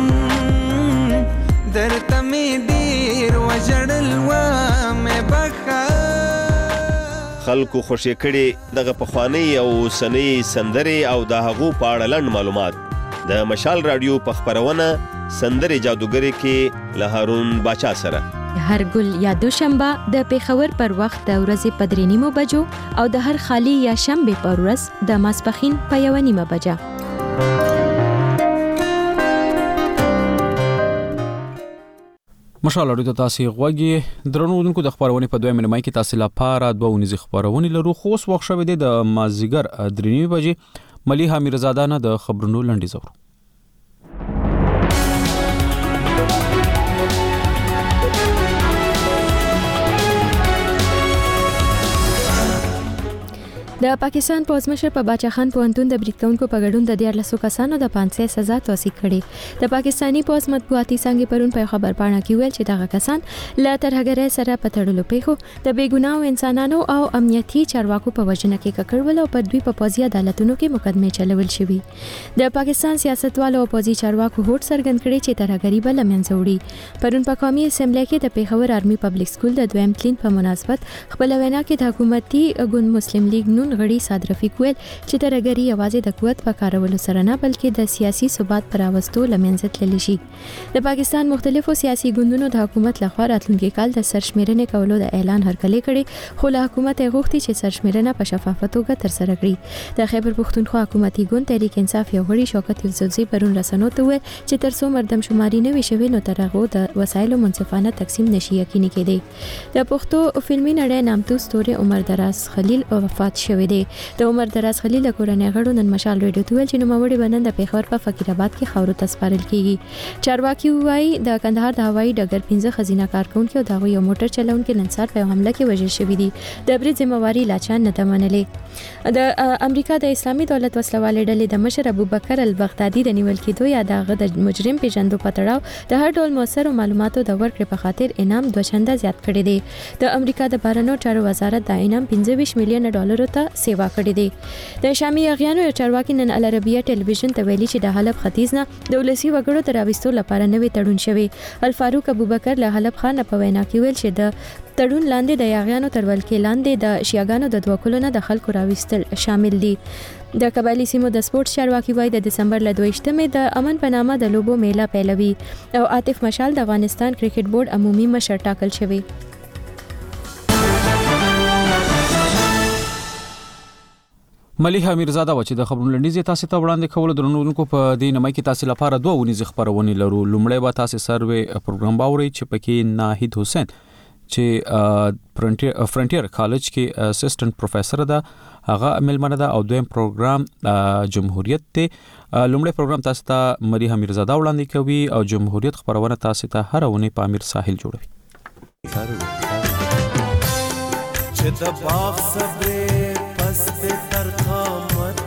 درته مې ډېر وژړل ومې بخه خلکو خوشې کړي دغه پخوانۍ او اوسنۍ سندرې او د هغو په اړه لنډ معلومات د مشال رادیو په خپرونه سندرې جادوګرې کې له هارون باچا سره هر ګل یا دوشنبه د پیښور پر وخت د ورځې په 3:30 بجو او د هر خالی یا شنبه پر ورځ د ماسپخین په 1:30 بجه. مشال اړیدو تاسو غوږی درنو دونکو د خبرونه په 2 منمای کې تاسو لپاره 2 ونیز خبرونه لرو خو اوس وخت شوه د مازیګر 3:30 بجې ملیحه میرزاده نه د خبرونو لنډی زور. د پاکستان پوزمشر په باچا خان پوهنتون د بریټکونکو په ګډون د 14 کسانو د 500 سزا توثیق کړي. د پاکستانی پوز مطبوعاتي څنګه پرون په خبر پاڼه کې ویل چې دغه کسان لا ترهګرۍ سره په تړلو پیښو د بیګناو انسانانو او امنیتي چارواکو په وجنه کې ککړول او په دوی په پوزي عدالتونو کې مقدمه چلول شوې. د پاکستان سیاستوالو او پوزي چارواکو هوټ سرګند کړي چې ترهګرۍ بل منځ وړي. پرون په قومي اسمبلی کې د پیښور آرمي پبلک سکول د دویم کلین په مناسبت خپل وینا کې د حکومتي ګوند مسلم لیگ نون غړي صاد رفیق ویل چې ترهګرۍ یوازې د قوت په کارولو سره نه بلکې د سیاسي ثبات پر راوستو لمنځه تللی شي. د پاکستان مختلفو سیاسي ګوندونو د حکومت لخوا راتلونکي کال د سرشمیرنې کولو د اعلان هرکلی کړي خو له حکومت غوښتي چې سرشمیرنه په شفافه توګه ترسره کړي. د خیبر پښتونخوا حکومتي ګوند تحریک انصاف یو غړي شوکت یوسفزي پرون رسنیو ته ویل چې ترڅو مردم شماري نه وي شوی نو تر هغه د وسایلو منصفانه تقسیم نشي یقیني کېدی. د پښتو فلمي نړۍ نامتو ستوري عمر دراز خلیل وفات شوی دی. د عمر دراز خلیل کورنۍ غړو نن مشال ریډیو ته ویل چې نوموړي بنن د پیښور په فقیر آباد کې خاورو ته سپارل کیږي. چارواکي وایي د کندهار د هوایي ډګر 15 خزینه کارکونکو او دغه یو موټر چلونکو نن سهار په حمله کې وژل شوی دي. د برید ذمہواری لاچان نه تمنلې. د امریکا د اسلامي دولت وسلوال ډلې د مشر ابوبکر البغدادي د نیول کېدو یا دغه د مجرم پیژندو پتړاو د هر ډول موثر معلوماتو د ورکړې په خاطر انعام 2 چنده زیات کړی دی. د امریکا د بهرنیو چارو وزارت د انعام 25 میلیون ډالرو ته سیوا کړی دی. د شامي اغیانو یو چارواکي نن العربیه ټلویزیون ته ویلي چې د حلب ختیځ نه د ولسی وګړو تر راوستو لپاره نوې تړون شوی. الفاروق ابوبکر له حلب خان په وینا کې ویل چې د تړون لاندې د یاغیانو تر ولکې لاندې د شیعاګانو د دوه کلونو د خلکو راوستل شامل دي. د قبایلی سیمو د سپورت چارواکي وایي د دسمبر ل 22مې د امن په نامه د لوبو میله پیلوي او عاطف مشال د افغانستان کرکټ بورډ عمومي مشر ټاکل شوی. ملیحه میرزاده و چې د خبرونو لنډیز تاسو ته وړاندې کول درنونکو په دې نمای کې تاسو لپاره 2 ونیز خبرونه لرو. لومړی به تاسو سروي پروګرام باوري چې پکې ناهید حسین چې فرنټیر کالج کې اسسټنټ پروفیسور ده هغه ملمنه ده او دویم پروګرام جمهوریت ته. لومړی پروګرام تاسو ته ملیحه میرزاده وړاندې کوي او جمهوریت خبرونه تاسو ته هر ونه په امیر ساحل جوړوي. چې د باغ صبر پست تر قامت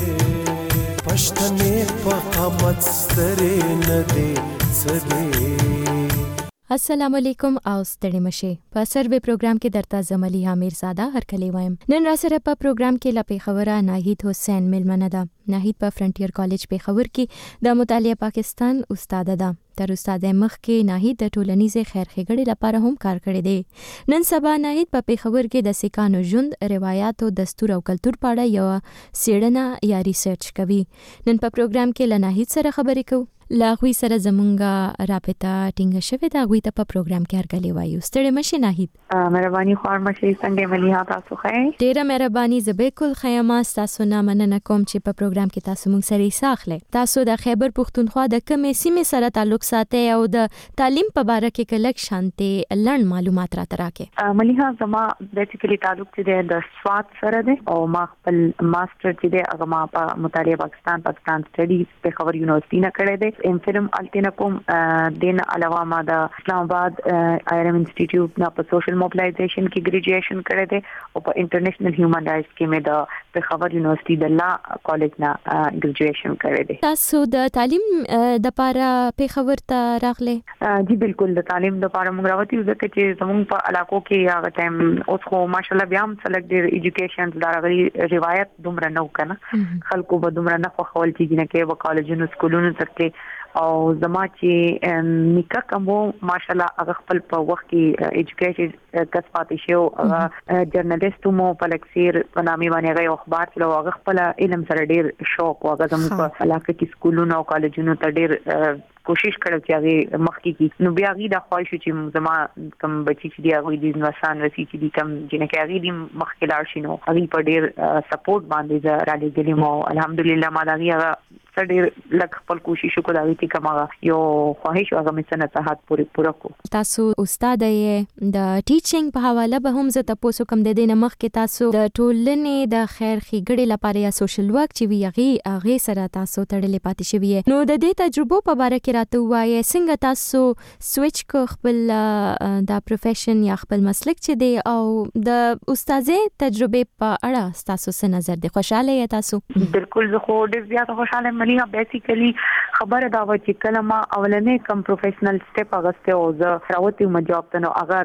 پښتنې په قامت سترې نه دي سدي. السلام علیکم او ستړي مشه. په سروي پروګرام کې درته زملیحه میرزاده هرکلی وایم. نن را سره په پروګرام کې لپاره خبره ناهید حسین ملمنه ده. ناهید په فرنټیر کالج پیښور کې د مطالعه پاکستان استاد ده. تر استاد مخ کې ناهید د ټولنیزې خیر ښېګړې لپاره هم کار کړی دی. نن سبا ناهید په پیښور کې د سکانو ژوند، روایت او دستور او کلتور په اړه یو څېړنه یا ریسرچ کوي. نن په پروګرام کې له ناهید سره خبرې کوو. لاغوی سره زمونږه رابطه ټینګه شوې ده. غوی ته په پروګرام کې هرکلی وایو. ستړي مشه ناهید. مهرباني خور مشه څنګه ملیحه تاسو ښه؟ ډیره مهرباني. زه بالکل ښه یم. تاسو نه مننه کوم چې په پروګرام کې تاسو مونږ سره ساخله. تاسو د خیبر پښتونخوا د کومې سیمې سره تعلق ساتي او د تعلیم په اړه کې کلک شانتي لړن معلومات را تراکه؟ ملیحه زما بیسیکلی تعلق چې د سواد سره ده او ما خپل ماستر چې ده هغه ما په مطالعه پاکستان سټډیز په خبر یونیورسيټي نه کړی ده. ام فلم التینا کوم دین علاوه ما د اسلام آباد آیرم انسټیټیوټ نه په سوشل موبلایزیشن کې ګریجویشن کړی دی او په انټرنیشنل هیومن رائټس کې مې د پیښور یونیورسيټي د لا کالج نه ګریجویشن کړی دی. تاسو د تعلیم د لپاره پیښور ته راغله؟ جی بالکل د تعلیم د لپاره موږ راوتی ځکه چې زموږ په علاقو کې هغه ټایم اوس خو ماشاءالله بیا هم سلګ ډیر ایجوکیشن دا غوړي روایت دومره نو کنه خلکو به دومره نه خو خول چې نه کې و کالجونو سکولونو ترکه او زما چې نیکه کوم ماشاءالله هغه خپل په وخت کې ایجوکیشن کس پاتې شو جرنالیست مو په لکسیر په نامي باندې غي اخبار چې هغه خپل علم سره ډیر شوق او هغه زموږ په علاقه کې سکولونو او کالجونو ته ډیر کوشش کړو چې هغه مخکې کی نو بیا غي د خواهش چې زما کم بچی چې دی هغه د نوسان رسی چې دی کم جنکه هغه د مخکې لار شینو هغه په ډیر سپورټ باندې را لګلی مو الحمدلله ما دا هغه ډیر لک خپل کوشش وکړو چې کومه یو خواهش هغه مې سنت پوره کو. تاسو استاد یې د ټیچینګ په حواله به هم زه تاسو کوم د دې نمخ کې تاسو د ټولنې د خیر ښېګړې لپاره یا سوشل ورک چې وی هغه سره تاسو تړلې پاتې شوی نو د دې تجربو په اړه کې راته وایي څنګه تاسو سویچ کو خپل د پروفیشن یا خپل مسلک چې دی او د استادې تجربه په اړه تاسو څه نظر دی؟ خوشاله یې تاسو؟ بالکل زه خو ډیر زیات خوشاله مليها بیسیکلی خبره دا و چې کلمه اولنې کم پروفیشنل سټپ اغسته او زه راوتی مجاب ته نو هغه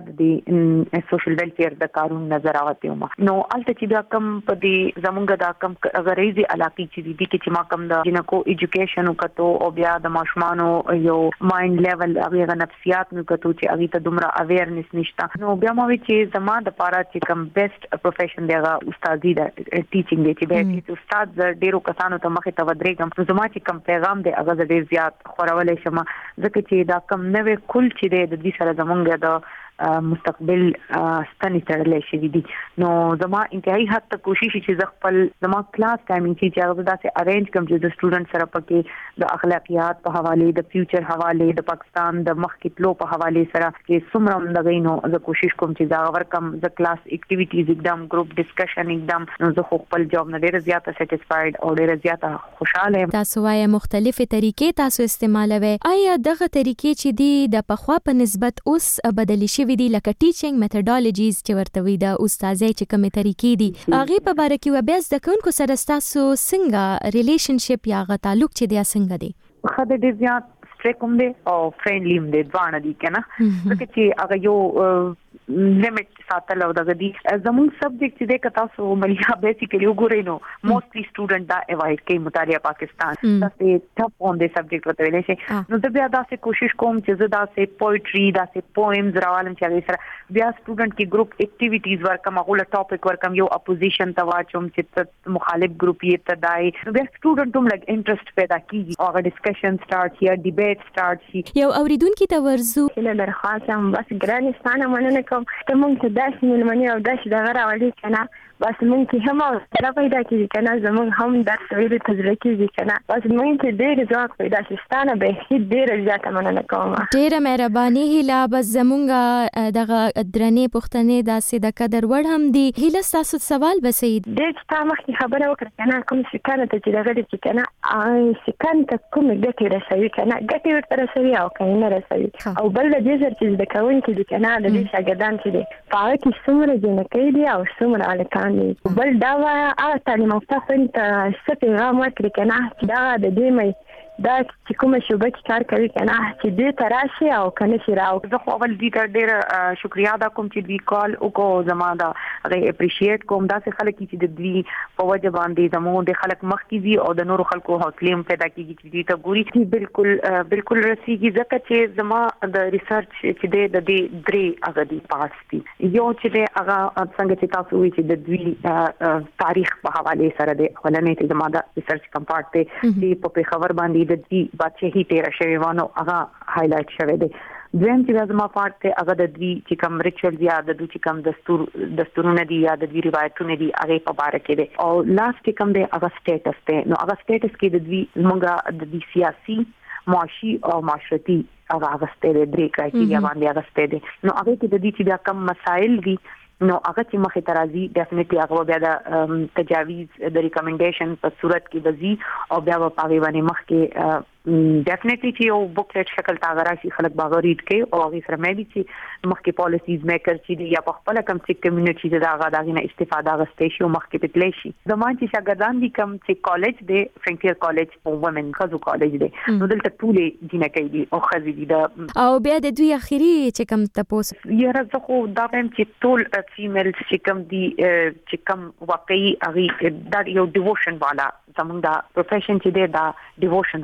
د سوشل ویلفیر د کارون نظر راوتی نو الته چې دا کم په دې زمونږ دا کم غریزي علاقې چې دي چې ما کم د جنکو ایجوکیشن وکړو او بیا د ماشومانو یو مایند لیول هغه نفسیات نو کتو چې هغه ته دومره اویرنس نشته نو بیا مو چې زما د پاره چې کم بیسټ پروفیشن دی هغه استادي د ټیچینګ دی چې به استاد ډیرو کسانو ته مخه توډريګم نو زما چې کم پیغام دی هغه ډیر زیات خورولې شمه ځکه چې دا کم نوې کل چې دی د دې سره زمونږ د مستقبل ستنې تړلې شي دي نو زما انتهایی حد ته کوشش چې خپل زما کلاس ټایمینګ چې هغه داسې ارینج کوم چې د سټوډنټ سره پکې د اخلاقیات په حواله د فیوچر حواله د پاکستان د مخکې تلو په حواله سره چې څومره دغینو زه کوشش کوم چې دا ورکم د کلاس اکټیویټیز एकदम ګروپ ډسکشن एकदम نو زه خپل جاب نه ډیره زیاته سټیسفاید او ډیره زیاته خوشاله یم. تاسو وايي مختلفه طریقې تاسو استعمالوي آیا دغه طریقې چې دی د پخوا په نسبت اوس بدلی شي وی دي لکه ټیچینګ میتھډالوجیز چې ورته وي د استادۍ چې کومه طریقې دي هغه په اړه کې و بیا د کوونکو سره تاسو څنګه ریلیشنشپ یا غ تعلق چې دی څنګه دی؟ خدای دې زیات سټریکوم دی او فرندلی هم دی ځوان دي کنه ځکه چې هغه یو لیمټ ساتل او دغه دي زموږ سبجیکټ چې د کتاسو مليها بیسیکلی وګورئ نو موستلی سټوډنټ دا اوایډ کوي مطالعه پاکستان تاسو ټاپ اون د سبجیکټ وته ویل شي نو د بیا تاسو کوشش کوم چې زه تاسو پوئټري تاسو پوئمز راوالم چې هغه سره بیا سټوډنټ کې ګروپ اکټیویټیز ورکم هغه ټاپک ورکم یو اپوزیشن ته واچوم چې مخالف ګروپ یې تدای نو بیا سټوډنټ هم لګ انټرست پیدا کیږي او هغه ډسکشن سٹارټ یا ډیبیټ سٹارټ شي یو اوریدونکو ته ورزو له درخواست هم بس ګرانستانه مننه کوم ته مونږ ته داسې ملمنې او داسې دغه راوړي کنه بس مونږ کې هم سره پیدا کیږي کنه زمونږ هم درس ویلو تجربه کیږي کنه بس مونږ کې ډېر ځواک پیدا شي ستانه به هیڅ ډېر زیاته مننه کوم. ډېر مهرباني هیله بس زمونږ دغه درنې پښتنې داسې د قدر وړ هم دي هیله تاسو سوال بسید د تا مخکې خبره وکړه کنه کوم سکانه ته چې دغه دي کنه سکان ته کوم ګټه رسوي کنه ګټه ورته رسوي او کنه رسوي او بل د دې چې د کاون کې د کنه د دې شاګردان چې دي پاره کې څومره جنکې دي او څومره الکان بل دا تعلیم یافته خلک څه پیغام ورکړي کنه دا د دې مې دا چې کومه شوبه کې کار کوي کنه چې دې تراشي او کنه چې راو زه خو ول دې ډېر شکریا ادا کوم چې دوی کال او کو زماده غي اپریشیټ کوم دا څه خلک چې د دوی په وجه باندې زموږ د خلک مخ کیږي او د نور خلکو حوصله پیدا کیږي چې دې ته ګوري چې بالکل رسیږي ځکه چې زما د ریسرچ چې د دې درې هغه دي پارټس دي یو چې هغه څنګه چې تاسو وی چې د دوی تاریخ په حواله سره د ولنې چې زما د ریسرچ کم پارټ ته چې په خبر باندې د دې بچي تیر شوی وانه هغه هایلایټ شوی دی دویم چې زما پارت ته هغه د دې چې کوم ریچوال یا د دې چې کوم دستورونه دي یا د دې روایتونه دي هغه په اړه کې دي او لاست کوم دی هغه سټیټس ته نو هغه سټیټس کې د دې موږ د دې سیاسي معاشي او معاشرتي هغه ستې درې کرایټیریا باندې هغه ستې دي نو هغه کې د دې چې کوم مسائل دي نو هغه چې مخه ترازی ډیفینټلی هغه بیا د تجاویز د ریکمنډیشن په صورت کې وزي او بیا په هغه باندې مخ کې ډیفینټلی چې یو بوکلیټ شکل تا غراشي خلک باغ ریډ کوي او هغه سره مې دي چې مخ کې پالیسیز میکر چې یا په خپل کم چې کمیونټي چې دا غاډه نه استفاده غستې شي او مخ کې پټلې شي زموږ چې شاګردان دي کم چې کالج دی فرنکیر کالج او وومن خزو کالج دی نو دلته ټولې جنکې دي او خزي دي او بیا د دوی اخیری چې کم تاسو یاره زه خو دا هم چې ټول فیمیل چې کم دي چې کم واقعي هغه د یو ډیووشن والا زموږ دا پروفیشن چې دی دا ډیووشن والا پروفیشن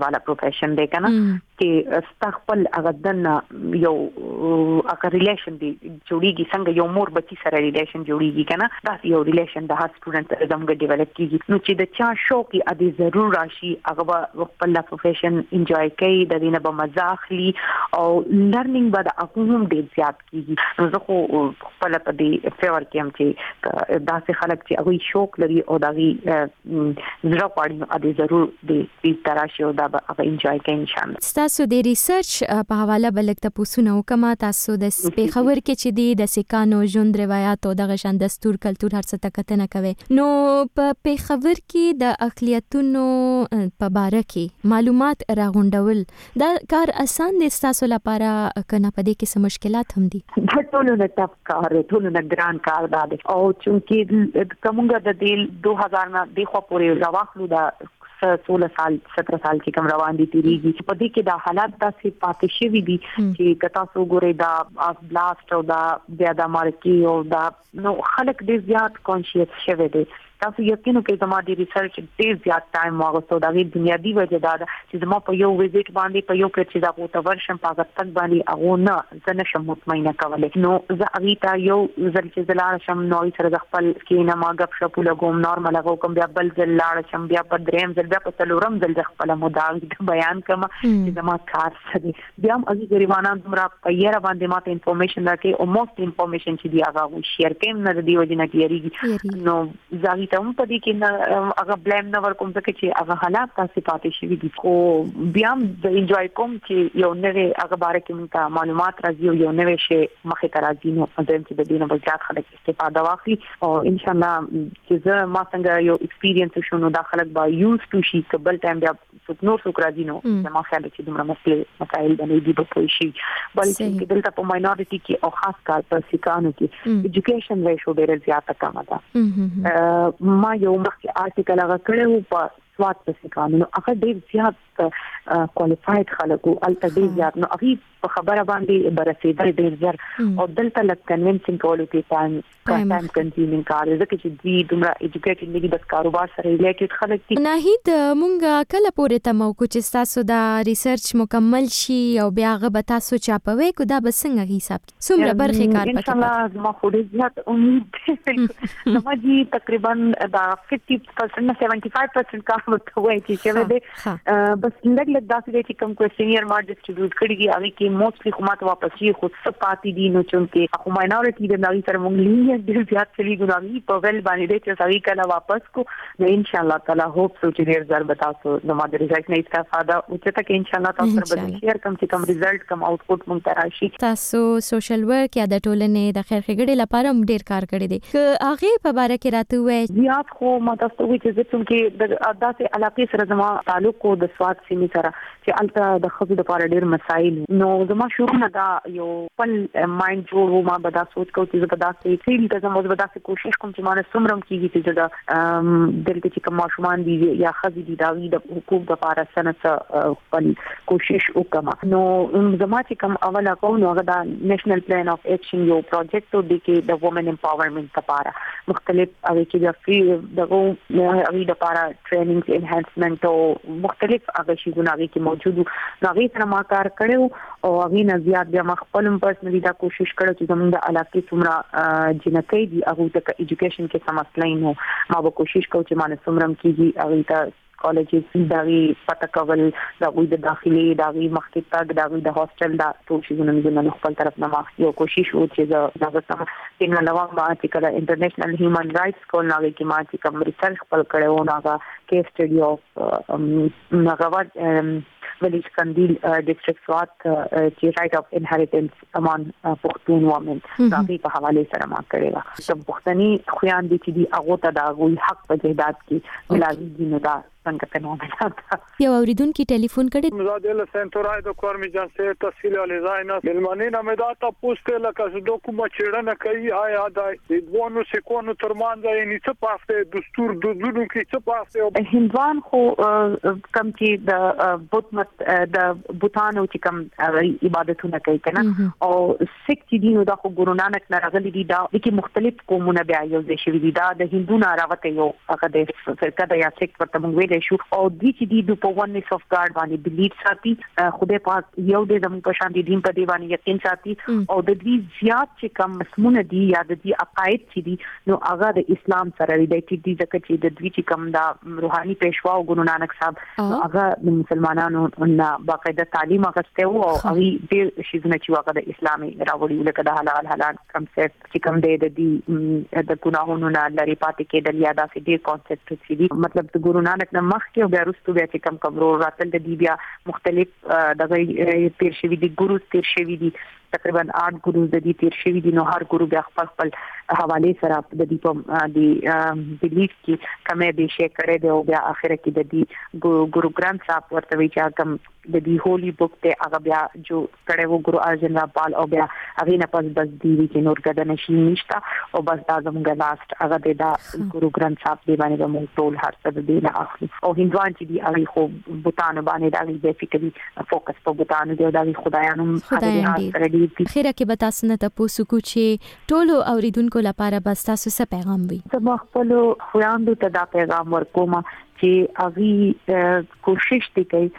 پروفیشن دی کنه چې استخپل اغدن یو اګه ریلیشن دی جوړیږي څنګه یو مور بچی سره ریلیشن جوړیږي کنه دا یو ریلیشن د هر سټوډنټ سره زموږ ډیولپ کیږي نو چې د چا شوق ای ادي ضرور راشي هغه خپل پروفیشن انجوای کوي د دینه به مزه اخلي او لرنینګ به د اقوم ډیر زیات کیږي نو زه خو خپل په دې فیور کې هم چې داسې خلک چې هغه شوق لري او دا وی زړه پاړي نو ادي ضرور دې تراشي او دا به انجوای کوي ان شاء الله. تاسو د ریسرچ په حواله بلک ته پوښتنه وکم تاسو د پیښور کې چې د سکانو ژوند روایت او د غشن دستور کلچر هر څه تکتنه کوي نو په پیښور کې د اقلیتونو په باره کې معلومات راغونډول دا کار اسان دي تاسو لپاره کنه په دې کې څه مشکلات هم دي؟ ټولو نه ټاپ کار ټولو نه ګران کار دی او چې کومه د 2000 نه د خو پورې راوخلو دا 16 سال 17 سال کې کوم روان دي تیریږي په دې کې د حالات داسې پاتې شوی دي چې کتا سو ګوري دا بلاست او دا بیا د مارکی او دا نو خلک دې زیات کانشیس شوی دي تاسو یقینو کې زموږ د ریسرچ ډیر زیات ټایم واغستو دا وی بنیادی وجه دا چې زموږ په یو ویزټ باندې په یو کې چې دا غوته ورشم په تک باندې هغه نه زنه شم مطمئنه کولای نو زه اغیتا یو ځل چې زلار شم نو سره خپل کې نه ما غب شپو لګوم نورمال هغه کوم بیا بل ځل لاړ شم بیا په دریم ځل بیا په څلورم ځل خپل مداغ بیان کوم چې زموږ کار څه بیا هم اږي غریبانه زمرا په یره باندې ماته انفارمیشن راکې او موست انفارمیشن چې دی هغه شیر کوم نه دی وجنه کیږي نو ځاګی ته هم په دې کې نه هغه بلیم نه ورکوم ځکه چې هغه حالات تاسو پاتې شوی دي خو بیا هم د انجوای کوم چې یو نوې هغه باره کې موږ معلومات راځي او یو نوې شی مخې ته راځي نو د دې د دینه بل ځات خلک استفاده واخلي او ان شاء الله چې زه ما څنګه یو ایکسپیرینس شونو دا خلک با یوز ټو شي کبل ټایم بیا نور څوک راځي نو ما خیال چې دومره مسایل باندې دی په پوي شي بلکې دلته په ماینورټي کې او خاص کار په سکانو کې ایجوکیشن ریشو ډېر زیاته کمه ده ما یو مخکې آرټیکل هغه کړو په سواد په سکانو هغه ډېر زیات کوالیفاید خلکو الته ډېر زیات نو هغه په خبره باندې برسېدل ډېر زر او دلته لک کنوینسینګ کولو کې ټایم کنزیومینګ کار ځکه چې دی دومره ایجوکیټډ نه دي بس کاروبار سره ریلیټډ خلک دي ناهید مونږه کله پورې تمو کو چې تاسو دا ریسرچ مکمل شي او بیا غو تاسو چاپوي کو دا بسنګ حساب څومره برخه کار پکې ان شاء الله ما خو ډېر زیات امید نو ما جی تقریبا دا 50% 75% کار وکوي چې ده بس لګ داسې دي چې کوم کوېسچنیر ما ډیسټریبیوټ کړی دی هغه کې موستلی خو ماته واپس یې خو صفاتي دي نو چې خو ماینورټي د نړۍ سره مونږ لینیه ډیر زیات چلی ګناوي په ول باندې دې چې سړی کله واپس کو نو ان شاء الله تعالی هوپ سو چې ډیر زر بتاسو نو ما د ریزلټ نه استفاده او چې تک ان شاء الله تاسو سره به شیر کوم چې کوم ریزلټ کوم اوټپوټ مونږ تراشي تاسو سوشل ورک یا د ټولنې د خیر ښېګړې لپاره ډیر کار کړی دی که هغه په باره کې راته وای زیات خو ما تاسو وی چې زه چې د داسې علاقې سره زما تعلق کو د سواد سیمې سره چې الته د خزو د لپاره ډیر مسایل نو زما شروع نه دا یو خپل مایند جوړ ما به دا سوچ کو چې زه به دا فیل ته زما به دا کوشش کوم چې ما نه سمرم کیږي چې دا دلته چې کوم ماشومان دي یا خزي دي دا د حقوق د لپاره سنت خپل کوشش وکم نو زما چې کوم اوله کوم نو دا نېشنل پلان اف اکشن یو پروجیکټ د کې د وومن امپاورمنت لپاره مختلف هغه کې د فری دغه هغه د لپاره ټریننګ انهانسمنت او مختلف هغه شي ګناوي کې موجود نو هغه سره ما کار کړو او هغه نه زیات بیا ما خپل پرسنلی دا کوشش کړو چې زموږ د علاقې څومره جنکۍ دي هغه د ایجوکیشن کې سم مسلې نو ما به کوشش کوم چې ما نه څومره کیږي هغه ته کالجز دغه پټه کول دغه د داخلي دغه مخکې تک دغه د هاستل دا ټول شي زموږ خپل طرف نه ما یو کوشش و چې دا سم چې نو ما چې کله انټرنیشنل هیومن رائټس کول نه کې ما چې کوم ریسرچ خپل کړو نو کیس سټډي اف نغواد ولیج کندیل ډیسټریکټ سوات چې رائټ اف انهریټنس امان پښتون وومن دا په حواله سره ما کړی دا پښتني خويان دي چې دی هغه ته دا غوي حق په جهاد کې لازم دي نو دا څنګه کنه یو اوریدونکو ټلیفون کړي مزادله سنتورای د کورمي جنسه تحصیل الیزاینه ملمنې نه مدا ته پوسټه لکه د کومه چیرنه کوي آیا دا د دوه سکونو ترمان ځای نه څه پاسته دستور د دونو کې څه پاسته هندوان خو کم چې د بوتمت د بوتانو چې کم عبادتونه کوي کنه او سک چې دینو د خو ګورو نانک نه راغلي دي دا چې مختلف قومونه بیا یو ځای شوي دي دا د هندو نه راوته یو هغه د فرقه د یا سک ورته موږ ویل کولای شو او د چې د په ونس اف ګارد باندې بلیف ساتي خدای پاک یو د زموږ په شان دي دین په دی باندې یقین ساتي او د دې زیات چې کوم مسمونه دي یا د دې عقاید چې دي نو هغه د اسلام سره ریلیټډ دي ځکه چې د دې چې کوم دا روحاني پېشوا او ګورو نانک صاحب هغه د مسلمانانو نه باقاعده تعلیم اخسته او هغه ډېر شیزونه چې هغه د اسلامي راوړي لکه د حلال کنسپټ چې کوم دی د دې د ګناهونو نه لري پاتې کېدل یا د دې کانسپټ چې دي مطلب د ګورو نانک نه مخکې او بیا وروسته بیا چې کوم قبرو راتل د دې بیا مختلف دغه تیر شوی دي ګورو تیر شوی دي تقریبا 8 ګورو د دې تیر شوی دي نو هر ګورو بیا خپل حواله سره د دې په د بلیف کې کومه به شي کړي دی او بیا اخر کې د دې ګورو ګرانت صاحب ورته وی چې کوم د دې هولي بوک ته هغه بیا جو کړي وو ګورو ارجن رابال او بیا هغه نه پس بس دی چې نور کده نشي نشتا او بس دا زموږ لاست هغه د ګورو ګرانت صاحب دی باندې موږ ټول هر څه د دې نه اخلي او هندوان چې دی هغه خو بوتانو باندې دا بیسیکلی فوکس په بوتانو دی دا خدایانو سره خیره کې به تاسو نه تاسو کو چې ټولو اوریدونکو لپاره بس تاسو څه پیغام وي زه خپل خویندو ته دا پیغام ورکوم چې هغه کوشش وکړي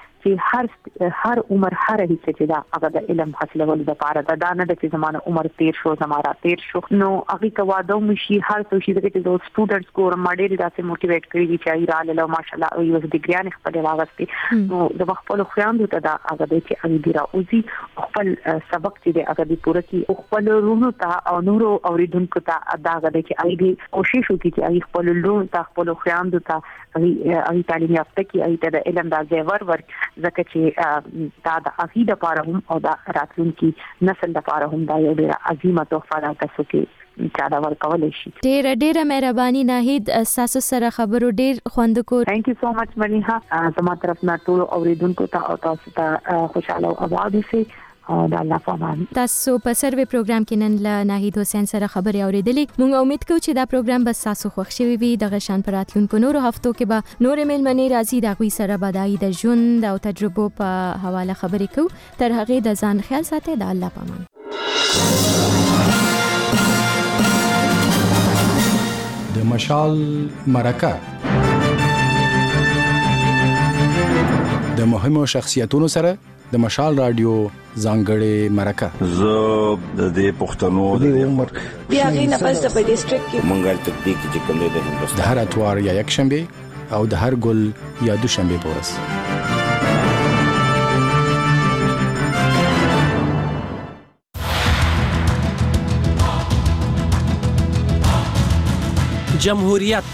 چې هر عمر هر هیڅ چې دا هغه د علم حاصلولو لپاره دا نه د چې زمانه عمر 13 شو زماره 13 شو نو هغه کواده مشي هر څه چې د سټوډنټس کو ماډل داسې موټیویټ کړي چې ایران له ماشاءالله او یو ډیګریان خپل واغستي نو د خپل خویندو ته دا هغه د چې هغه دی راوځي خپل سبق چې هغه دی پوره کی خپل رونو ته او نورو اوریدونکو ته دا هغه د چې هغه کوشش وکړي چې هغه خپل رونو ته خپل خویندو ته هغه تعلیم یافته کی هغه د علم د زیور ورک ځکه چې دا د عقیده لپاره هم او د راتلونکي نسل لپاره هم دا یو ډېر عظیمه تحفه ده تاسو کې چې دا ورکول شي ډېر مهرباني ناهید تاسو سره خبرو ډېر خوند کو ثانک یو سو مچ منیها زما طرف نه ټول اوریدونکو ته او تاسو ته خوشاله او آباد اوسئ دا الله پامان تاسو په سروې پروګرام کې نن له ناهید حسین سره خبرې اورېدلې موږ امید کوو چې دا پروګرام به تاسو خوښ شوي وي دغه شان پر راتلونکو نورو هفتو کې به نور میلمنې راځي د هغوی سره به د ژوند او تجربو په حواله خبرې کوو تر هغې د ځان خیال ساتئ د الله پامان د مشال مرکه د مهمو شخصیتونو سره د مشال رادیو ځانګړې مرکه زه د دې پښتنو د عمر بیا غي نه پس په ډیسټریکټ کې منګل تکتیک چې کوم دی د هندوستان د هر اتوار یا یک شنبه او د هر ګل یا دوشنبه پورس جمهوریت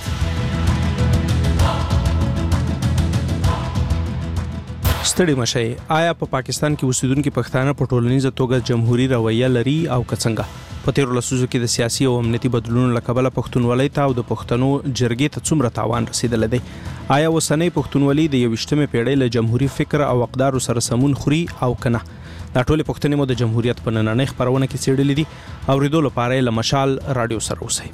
ستړي مشي آیا په پاکستان کې اوسیدونکو پښتانه په ټولنیزه توګه جمهوریت رویه لري او کڅنګه په تیر لسوزو کې د سیاسي او امنیتي بدلونونو لکبله پښتونولۍ ته او د پښتنو جرګې ته څومره تاوان رسیدل دی آیا وسنۍ پښتونولي د 21مې پیړۍ له جمهوریت فکر او اقدار سره سمون خوري او کنه دا ټول پښتنې مو د جمهوریت په نننۍ خبرونه کې څېړلې دي او ریدو لپاره له مشال رادیو سره اوسئ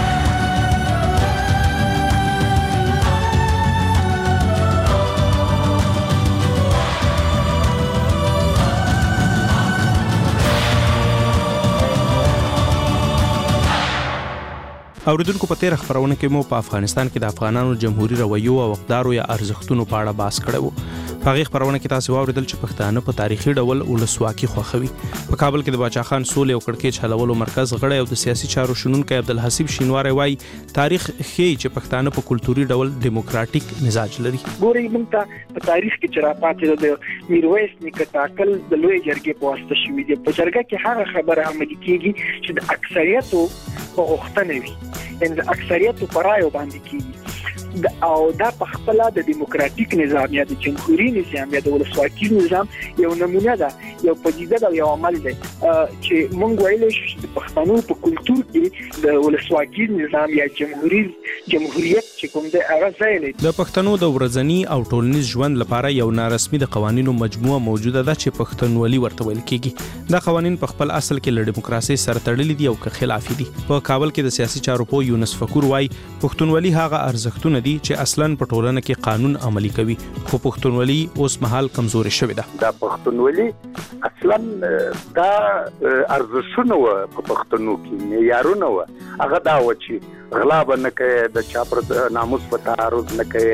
اوریدونکو په تیر خبرونه کې مو په افغانستان کې د افغانانو جمهوریت رویو او اقدارو یا ارزښتونو په اړه بحث کړو په هغه خبرونه کې تاسو واوریدل چې پښتانه په تاریخي ډول ولسواکي خوښوي په کابل کې د باچا خان سولې او کړکېچ حلولو مرکز غړی او د سیاسي چارو شنونکو عبدالحسیب شینواری وایي تاریخ ښیي چې پښتانه په کلتوري ډول دیموکراتیک مزاج لري ګورئ موږ ته په تاریخ کې چې راپاتې د میرویس نیکه ټاکل د لوی جرګې په واسطه شوي دي په جرګه کې هغه خبره عملي کېږي چې د اکثریتو په غوښتنه وي ان د اکثریت په رائے باندې کیږي او دا په خپل د دیموکراتیک نظام یا د جمهوریت نظام یا د ولسواکي نظام یو نمونه ده یو پدیده ده یو عمل ده چې مونږ ویل شو چې د پښتنو په کلچر کې د ولسواکي نظام یا جمهوریت چې کوم ده هغه ځای لري د پښتنو د ورځنی او ټولنیز ژوند لپاره یو نارسمي د قوانینو مجموعه موجوده ده چې پښتونولي ورته ویل کیږي دا قوانین په خپل اصل کې له دیموکراسي سره تړلي دي او که خلاف دي په کابل کې د سیاسي چارو په یونس فکر وای پښتونولي هغه ارزښتونه دي چې اصلاً په ټولنه کې قانون عملي کوي خو پښتونولي اوس مهال کمزوري شوې ده دا پښتونولي اصلاً دا ارزښتونه و په پښتنو کې معیارونه و هغه دا و چې غلا به نه کوي د چا پر ناموس په تعرض نه کوي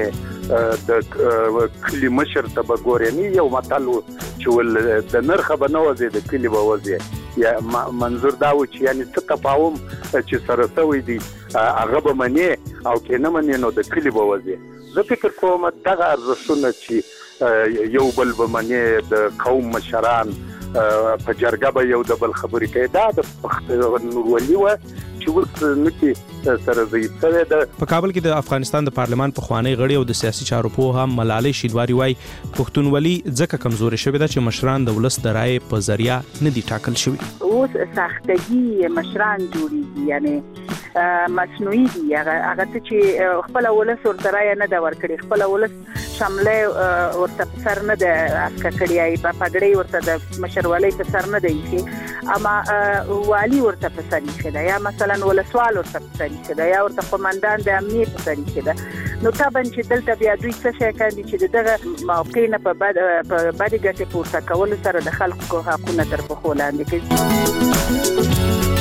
د کلی مشر ته بګورنی یو متل چې ول د نرخ به نه وځي د کلی به وځي یا منظور دا و چې یعنی څه تفاهم چې سره سوي دي هغه به منی او کې نه منی نو د کلی به وځي زه فکر کوم دغه ارزښتونه چې یو بل به منی د قوم مشران په جرګه به یو د بل خبرې کوي دا د نورولي و چې اوس نکي سره زیاتره د په کابل کې د افغانستان د پارلمان په خوانی غړي او د سیاسي چارو په هم ملالۍ شینواری وای پښتونولي ځکه کمزوري شوې ده چې مشران د ولس د رائے په ذریعہ نه دي ټاکل شوی اوس سختګي مشران جوړیږي یعنی مصنوعي دي هغه چې خپل ولس ورته رائے نه دا ورکړي خپل ولس شامله ورته سر نه د اسکا کړی ای په پګړی ورته د مشرولۍ په سر نه دی اما والی ورته په سر کې یا مثلا ولسوال ورته په سر کې یا ورته قومندان د امنیت په سر کې ده نو طبعا چې دلته بیا دوی څه شي کوي چې دغه موقع نه په باندې ګټه پورته کول سره د خلکو حقوقونه تر په خولاندې کوي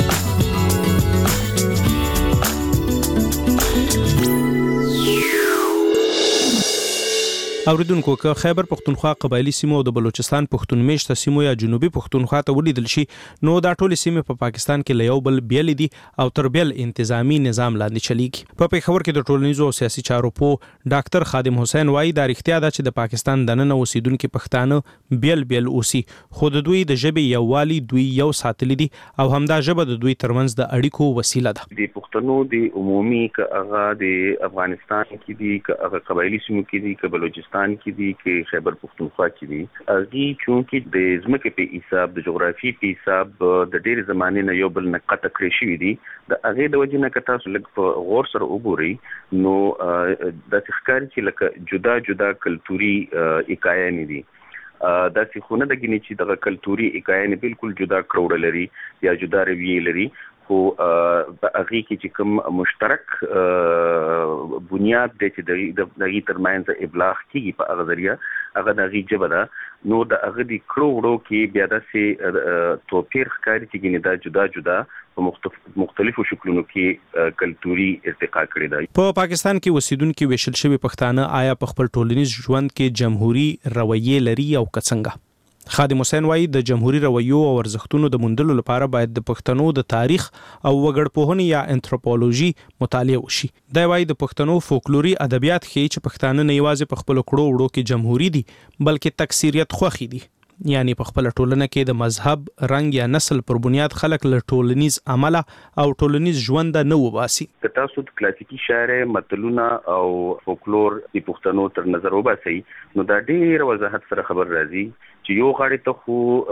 اوریدونکو که خیبر پختونخوا قبایلی سیمو او د بلوچستان پښتون میشته سیمو یا جنوبي پښتونخوا ته ولیدل شي نو دا ټول سیمې په پاکستان کې له یو بل بیل دي او تر بیل انتظامی نظام لاندې چلیږي په پیښور کې د ټولنیزو او سیاسي چارو په ډاکټر خادم حسین وایي دا اړتیا ده چې د پاکستان د نن اوسیدونکو پښتانه بیل اوسي خو د دوی د ژبې یووالي دوی یو ساتلی دي او همدا ژبه د دوی ترمنځ د اړیکو وسیله ده د پښتنو د عمومي که هغه د افغانستان کې دي که هغه قبایلی سیمو کې دي که بلوچستان کې دي کې خیبر پختونخوا کې دي اغي چونکی د ځمکې په حساب د جغرافي په حساب د ډېر زمانه نه یو بل نه قطع کړی شوی دي د اغه د وجه نه کتا سو لګ په غور سره وګوري نو د ښکار چې لکه جدا کلتوري اکایې نه دي دا څه خونه د ګنې چې د کلتوري اکایې نه بالکل جدا کړوړ لري یا جدا رویه لري خو په هغه کې چې کوم مشترک بنیاد د چې د ترمنځ ابلاغ کیږي په هغه ذریعہ هغه د هغه جبه ده نو د هغه د کړوړو کې بیا د سي توپیر ښکاري چې دا جدا په مختلفو شکلونو کې کلتوري ارتقا کړی دی په پاکستان کې اوسیدونکو ویشل شوی پښتانه آیا په خپل ټولنیز ژوند کې جمهوریت رویه لري او کڅنګه خادم حسین وایي د جمهوریت رویو او ارزښتونو د موندلو لپاره باید د پښتنو د تاریخ او وګړپوهنې یا انثروپولوژي مطالعه وشي دا وایي د پښتنو فولکلوري ادبیات ښیي چې پښتانه نه یوازې په خپل کړو وړو کې جمهوریت دي بلکې تکثیریت خوښي دي یعنی په خپل ټولنه کې د مذهب رنګ یا نسل پر بنیاد خلک له ټولنیز عمله او ټولنیز ژوند نه وباسي که تاسو د کلاسیکي شاعر متلونه او فولکلور د پښتنو تر نظر وباسي نو دا ډېر وضاحت سره خبر راځي چې یو غاړي ته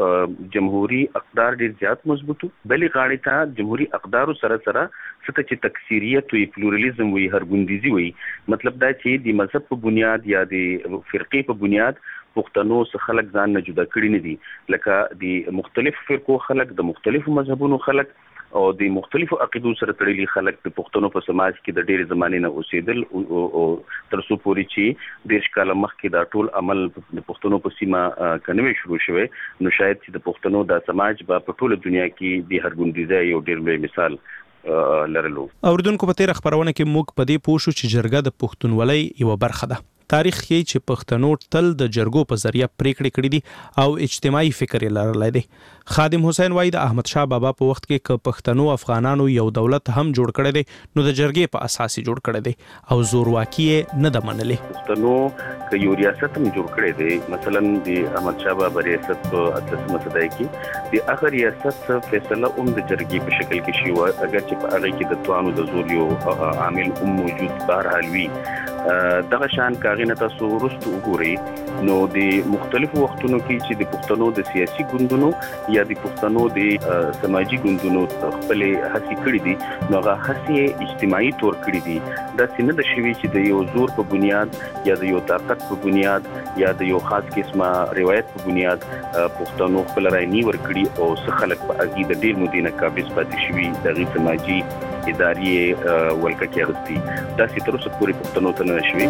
خو جمهوری اقدار ډېر زیات مضبوطو بلې غاړي ته جمهوری اقدار سره ست چې تکثیریت وي پلورالېزم وي هرګوندیزي وي مطلب دا چې د مذهب په بنیاد یا د فرقې په بنیاد پښتنو څخه خلک ځان نه جدا کړی نه دي لکه د مختلف فرقو خلک د مختلفو مذهبونو خلک او د مختلفو عقیدو سره تړلي خلک د پښتنو په سماج کې د ډېر زمانه نه اوسېدل او تر څو پورې چې د ښکاله مخکې دا ټول عمل د پښتنو په سیمه کنوي شروع شوه نو شاید چې د پښتنو د سماج په ټوله دنیا کې د هرګوندیزه یو ډېر لوی مثال لرلو اوردونکو په تیر خبرونه کې موږ په دې پوښو چې جرګه د پښتونولۍ یو برخه ده تاریخ کې چې پښتنو تل د جرګو په ذریعہ پریکړې کړې دي او اجتماعي فکر یې لرلی دی خادم حسین وایي د احمد شاه بابا په وخت کې ک پښتنو افغانانو یو دولت هم جوړ کړی دی نو د جرګې په اساس جوړ کړی دی او زورواکي نه د منلې پښتنو ک یو ریاست هم جوړ کړی دی مثلا د احمد شاه بابا ریاست په 18 صدای کې د اخر ریاست فیصله د جرګې په شکل کې شوی اگر چې په هغه کې د توانو د زور یو عامل هم موجود بهر حال وی دغه شان کاغې نه تاسو ورستو وګورئ نو د مختلفو وختونو کې چې د پښتنو د سیاسي ګوندونو یا د پښتنو د سماجی ګوندونو خپل هڅې کړې دي نو هغه هڅې اجتماعي تور کړې دي دا څنګه د شوی چې د یو زور په بنیاد یا د یو طاقت په بنیاد یا د یو خاص قسمه روایت په بنیاد پښتنو خپل رائے نه ور کړی او څه خلک په اګي د ډیر مدینه قابض پاتې شوی د غي سماجی ادارې ولکه کې غوستي دا چې تر اوسه پورې پښتنو ته نه شوی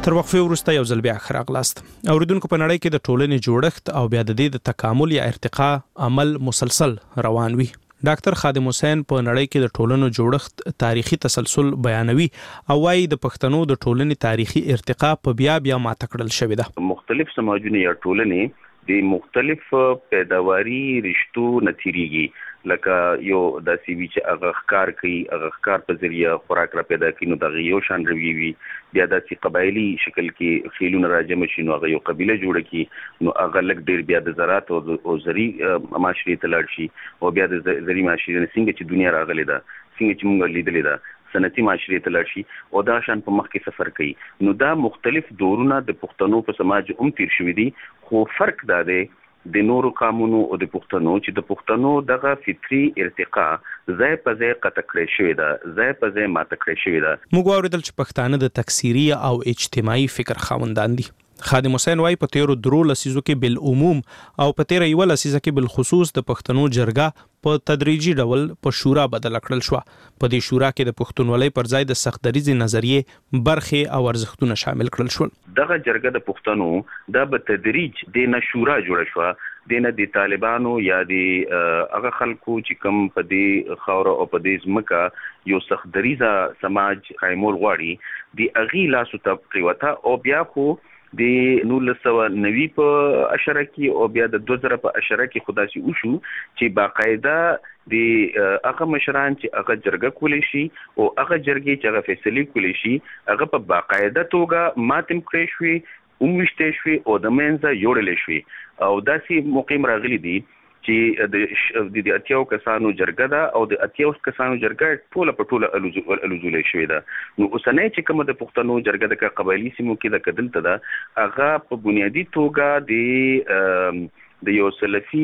تر وقفه وروسته یو ځل بیا راغلاست. اوریدونکو په نړۍ کې د ټولنې جوړښت او بیا د دې د تکامل یا ارتقا عمل مسلسل روان وي. ډاکټر خادم حسین په نړۍ کې د ټولنو جوړښت تاریخي تسلسل بیانوي او وايي د پښتنو د ټولنې تاریخي ارتقا په بیا ماته کړل شوې ده. مختلف سماجونه یا ټولنې د مختلف پیداواري رشتو نتیریږي، لکه یو داسې وی چې هغه ښکار کوي، هغه ښکار په ذریعہ خوراک را پیدا کوي، نو دغه یو شان روي وي. بیا داسې قبایلی شکل کې خیلونه راجمع شي، نو هغه یو قبیله جوړه کړي، نو هغه لږ ډېر بیا د زراعت او زرعي معاشرې ته لاړ شي، او بیا د زرعي معاشرې څنګه چې دنیا راغلې ده، څنګه چې موږ لیدلې ده، صنعتي معاشرې ته لاړ شي او دا شان په مخ کې سفر کوي. نو دا مختلف دورونه د پښتنو په سماج تیر شوي دي، خو فرق دا دی د نورو قومونو او د پښتنو چې د پښتنو دغه فطري ارتقا ځای په ځای قطع کړی شوې ده، ځای په ځای ماته کړی شوې ده. موږ اورېدل چې پښتانه د تکثیري او اجتماعي فکر خاوندان دي. خادم حسین وايي په تیرو 3 لسیزو کې بالعموم او په تیر 1 لسیزه کې بالخصوص د پښتنو جرګه په تدریجي ډول په شورا بدل کړل شو. په دې شورا کې د پښتونولۍ پر ځای د سختدریزي نظریې برخې او ارزښتونه شامل کړل شول. دغه جرګه د پښتنو دا په تدریج د نشورا جوړه شو، د طالبانو یا د هغه خلکو چې کوم په دې خاور او په دې ځمکه یو سختدریزه سماج قائمول غواړي، د اغي لاسو ته پریوته او بیا خو د 1990 په اشاره کې او بیا د 2000 په اشاره کې خدا سي وشو چې باقاعده د هغه مشران چې هغه جرګه کولی شي او هغه جرګې چې هغه فیصله کولی شي هغه په باقاعده توګه ماتم کړی شوی، ومشته شوی او د منځه جوړل شوی. او داسې مقیم راغلي دي چې د اتیاو کسانو جرګه ده او د اتیاو کسانو جرګه ټوله په ټوله الوزولې شوې ده. نو اوسنۍ چې کومه د پښتنو جرګه د قبایلی سیمو کې د کدلته ده، هغه په بنیادی توګه د یو سلفي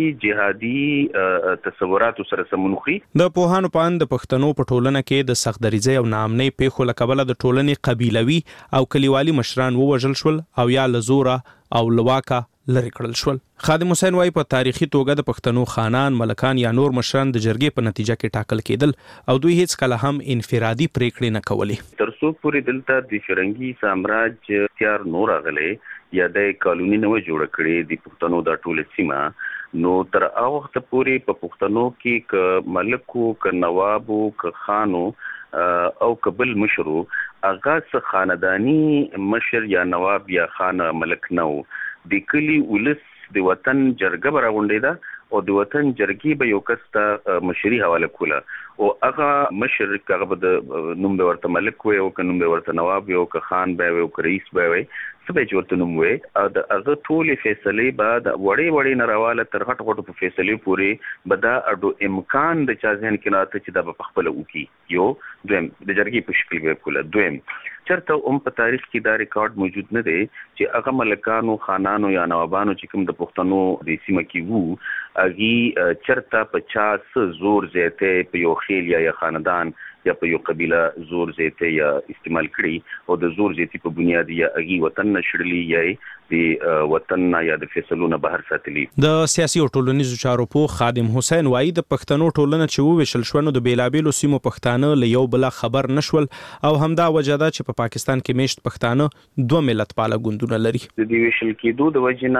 جهادي تصوراتو سره سمونخي. د پوهانو په اند د پښتنو په ټولنه کې د سختدریزۍ او ناامنۍ پیښو له کبله د ټولنې قبیلوي او کلیوالي مشران ووژل شول او یا له زوره او لواکه لري کړل شول. خادم حسین وايي په تاریخي توګه د پښتنو خانان، ملکان یا نور مشران د جرګې په نتیجه کې ټاکل کېدل او دوی هیڅ کله هم انفرادي پریکړې نه کولې. تر څو پورې دلته د فرنګي سامراج اختیار نور غلې یا د قانوني نو جوړ کړي د پښتنو د ټوله سیمه، نو تر هغه وخت پورې په پښتنو کې ک ملکو، ک نوابو، ک خانو او قبل مشرو هغه خاندانی مشر یا نواب یا خان ملک نو. د کلی ولس د وطن جرګه براغونډې ده او د وطن جرګې به یو کس ته مشري حواله کوله او هغه مشر هغه به د نوم به ورته ملک وي او که نوم به ورته نواب وي او که خان به وي او که رئیس به وي، څه به ورته نوم وي. د هغه ټولې فیصلې به د وړې نه راواله تر غټو په فیصلې پورې به دا اډو امکان د چا ذهن کې راته چې دا به خپل وکي. یو دویم د جرګې په شکل به کوله. دویم چرته په تاریخ کې دا ریکارډ موجود نه دی چې هغه ملکانو، خانانو یا نوابانو چې کوم د پښتنو د سیمه کې وو هغه چرته 50 زور زیاته په یو خیل یا خاندان یا په یو قبیله زور زیاته یا استعمال کړي او د زور زیاتی په بنیاد یا هغه وطن نشړلی یا د وطن یا د فیصلو نه بهر ساتلی. د سیاسي او ټولنیزو چارو په خادم حسین وايي د پښتنو ټولنه چې وویشل شو نو د بیلابیلو سیمو پښتانه له یو بل خبر نشول او همدا وجه ده چې په پاکستان کې میشت پښتانه 2 ملت پاله ګوندونه لري. د دې ویشل کېدو د وجنه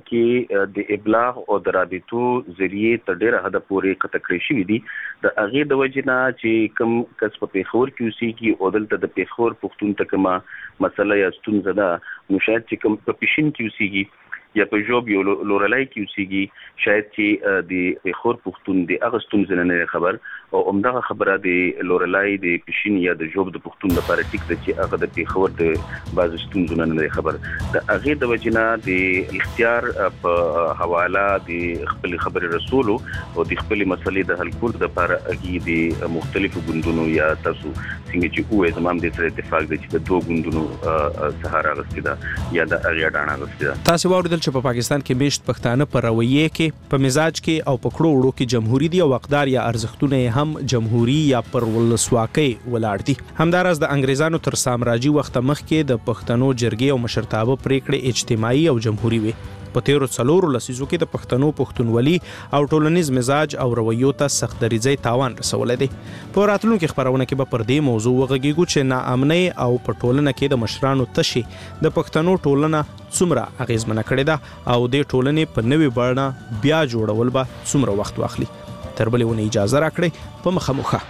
چې د ابلاغ او د رابطو ذریعہ تر ډیره حد پورې قطع کړی شوی دي، د هغه د وجنه چې کوم کس په پیښور کې اوسېږي او دلته د پیښور پښتون ته کومه مسله یا ستونزه ده، نو شاید چې کوم په پښین کې اوسېږي یا په جوب یو لورلای کې اوسېږي، شاید چې د پیښور پښتون د هغه ستونزه نه خبر او همدغه خبره د لورلای د پښین یا د جوب د پښتون لپاره ټیک ده چې هغه د پیښور د بعض ستونزو نه خبر. د هغه د وجنه د اختیار په حواله د خپل خبر رسولو او د خپل مسلې د حل کولو لپاره هغه د مختلفو ګوندونو یا تاسو څنګه چې وې زمام د سره اتفاق د چې د دوه ګوندونو سهارا غستې ده یا د اغیا ډانا غستې ده. تاسو واوریدل چې په پاکستان کې میشت پښتانه په رویه کې، په مزاج کې او په کړو وړو کې جمهوریت دي او اقدار یا ارزښتونه هم جمهوری یا پر ولسواکۍ ولاړ دي. همدارس د انګریزانو تر سامراجي وخت مخکې د پښتنو جرګې او مشرتابه پریکړې اجتماعي او جمهوری وي. په تیرو 4 لسیزو کې د پښتنو پښتونولي او ټولنیز مزاج او رویو ته سخت دریځي تاوان رسولی دی. په راتلونکو خبرونه کې به پر دې موضوع وغږیږو چې ناامنۍ او په ټولنه کې د مشرانو تشي د پښتنو ټولنه څومره اغیزمنه کړې ده او د ټولنې په نوې بڼه بیا جوړول به څومره وخت واخلي. تر بلې ونې اجازه راکړئ په مخه موخه.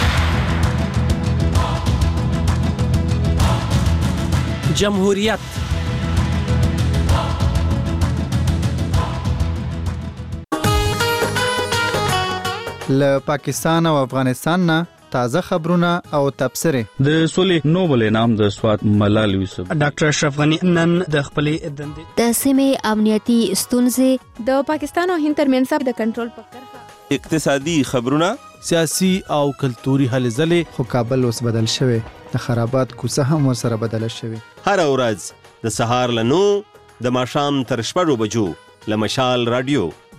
جمهوریت له پاکستان او افغانستان نه تازه خبرونه او تبصره. د سولې نوبل انعام د سوات ملال یوسف ډاکټر اشرف غنی نن د خپلې دندې د سیمې امنیتي ستونزې د پاکستان او هند ترمنځ د کنټرول په کرښه اقتصادي خبرونه سیاسي او کلتوري هلې ځلې. خو کابل اوس بدل شوی د خرابات کوڅه هم ورسره بدله شوی. هر ورځ د سهار له 9 د ماښام تر 6 بجو له مشال رادیو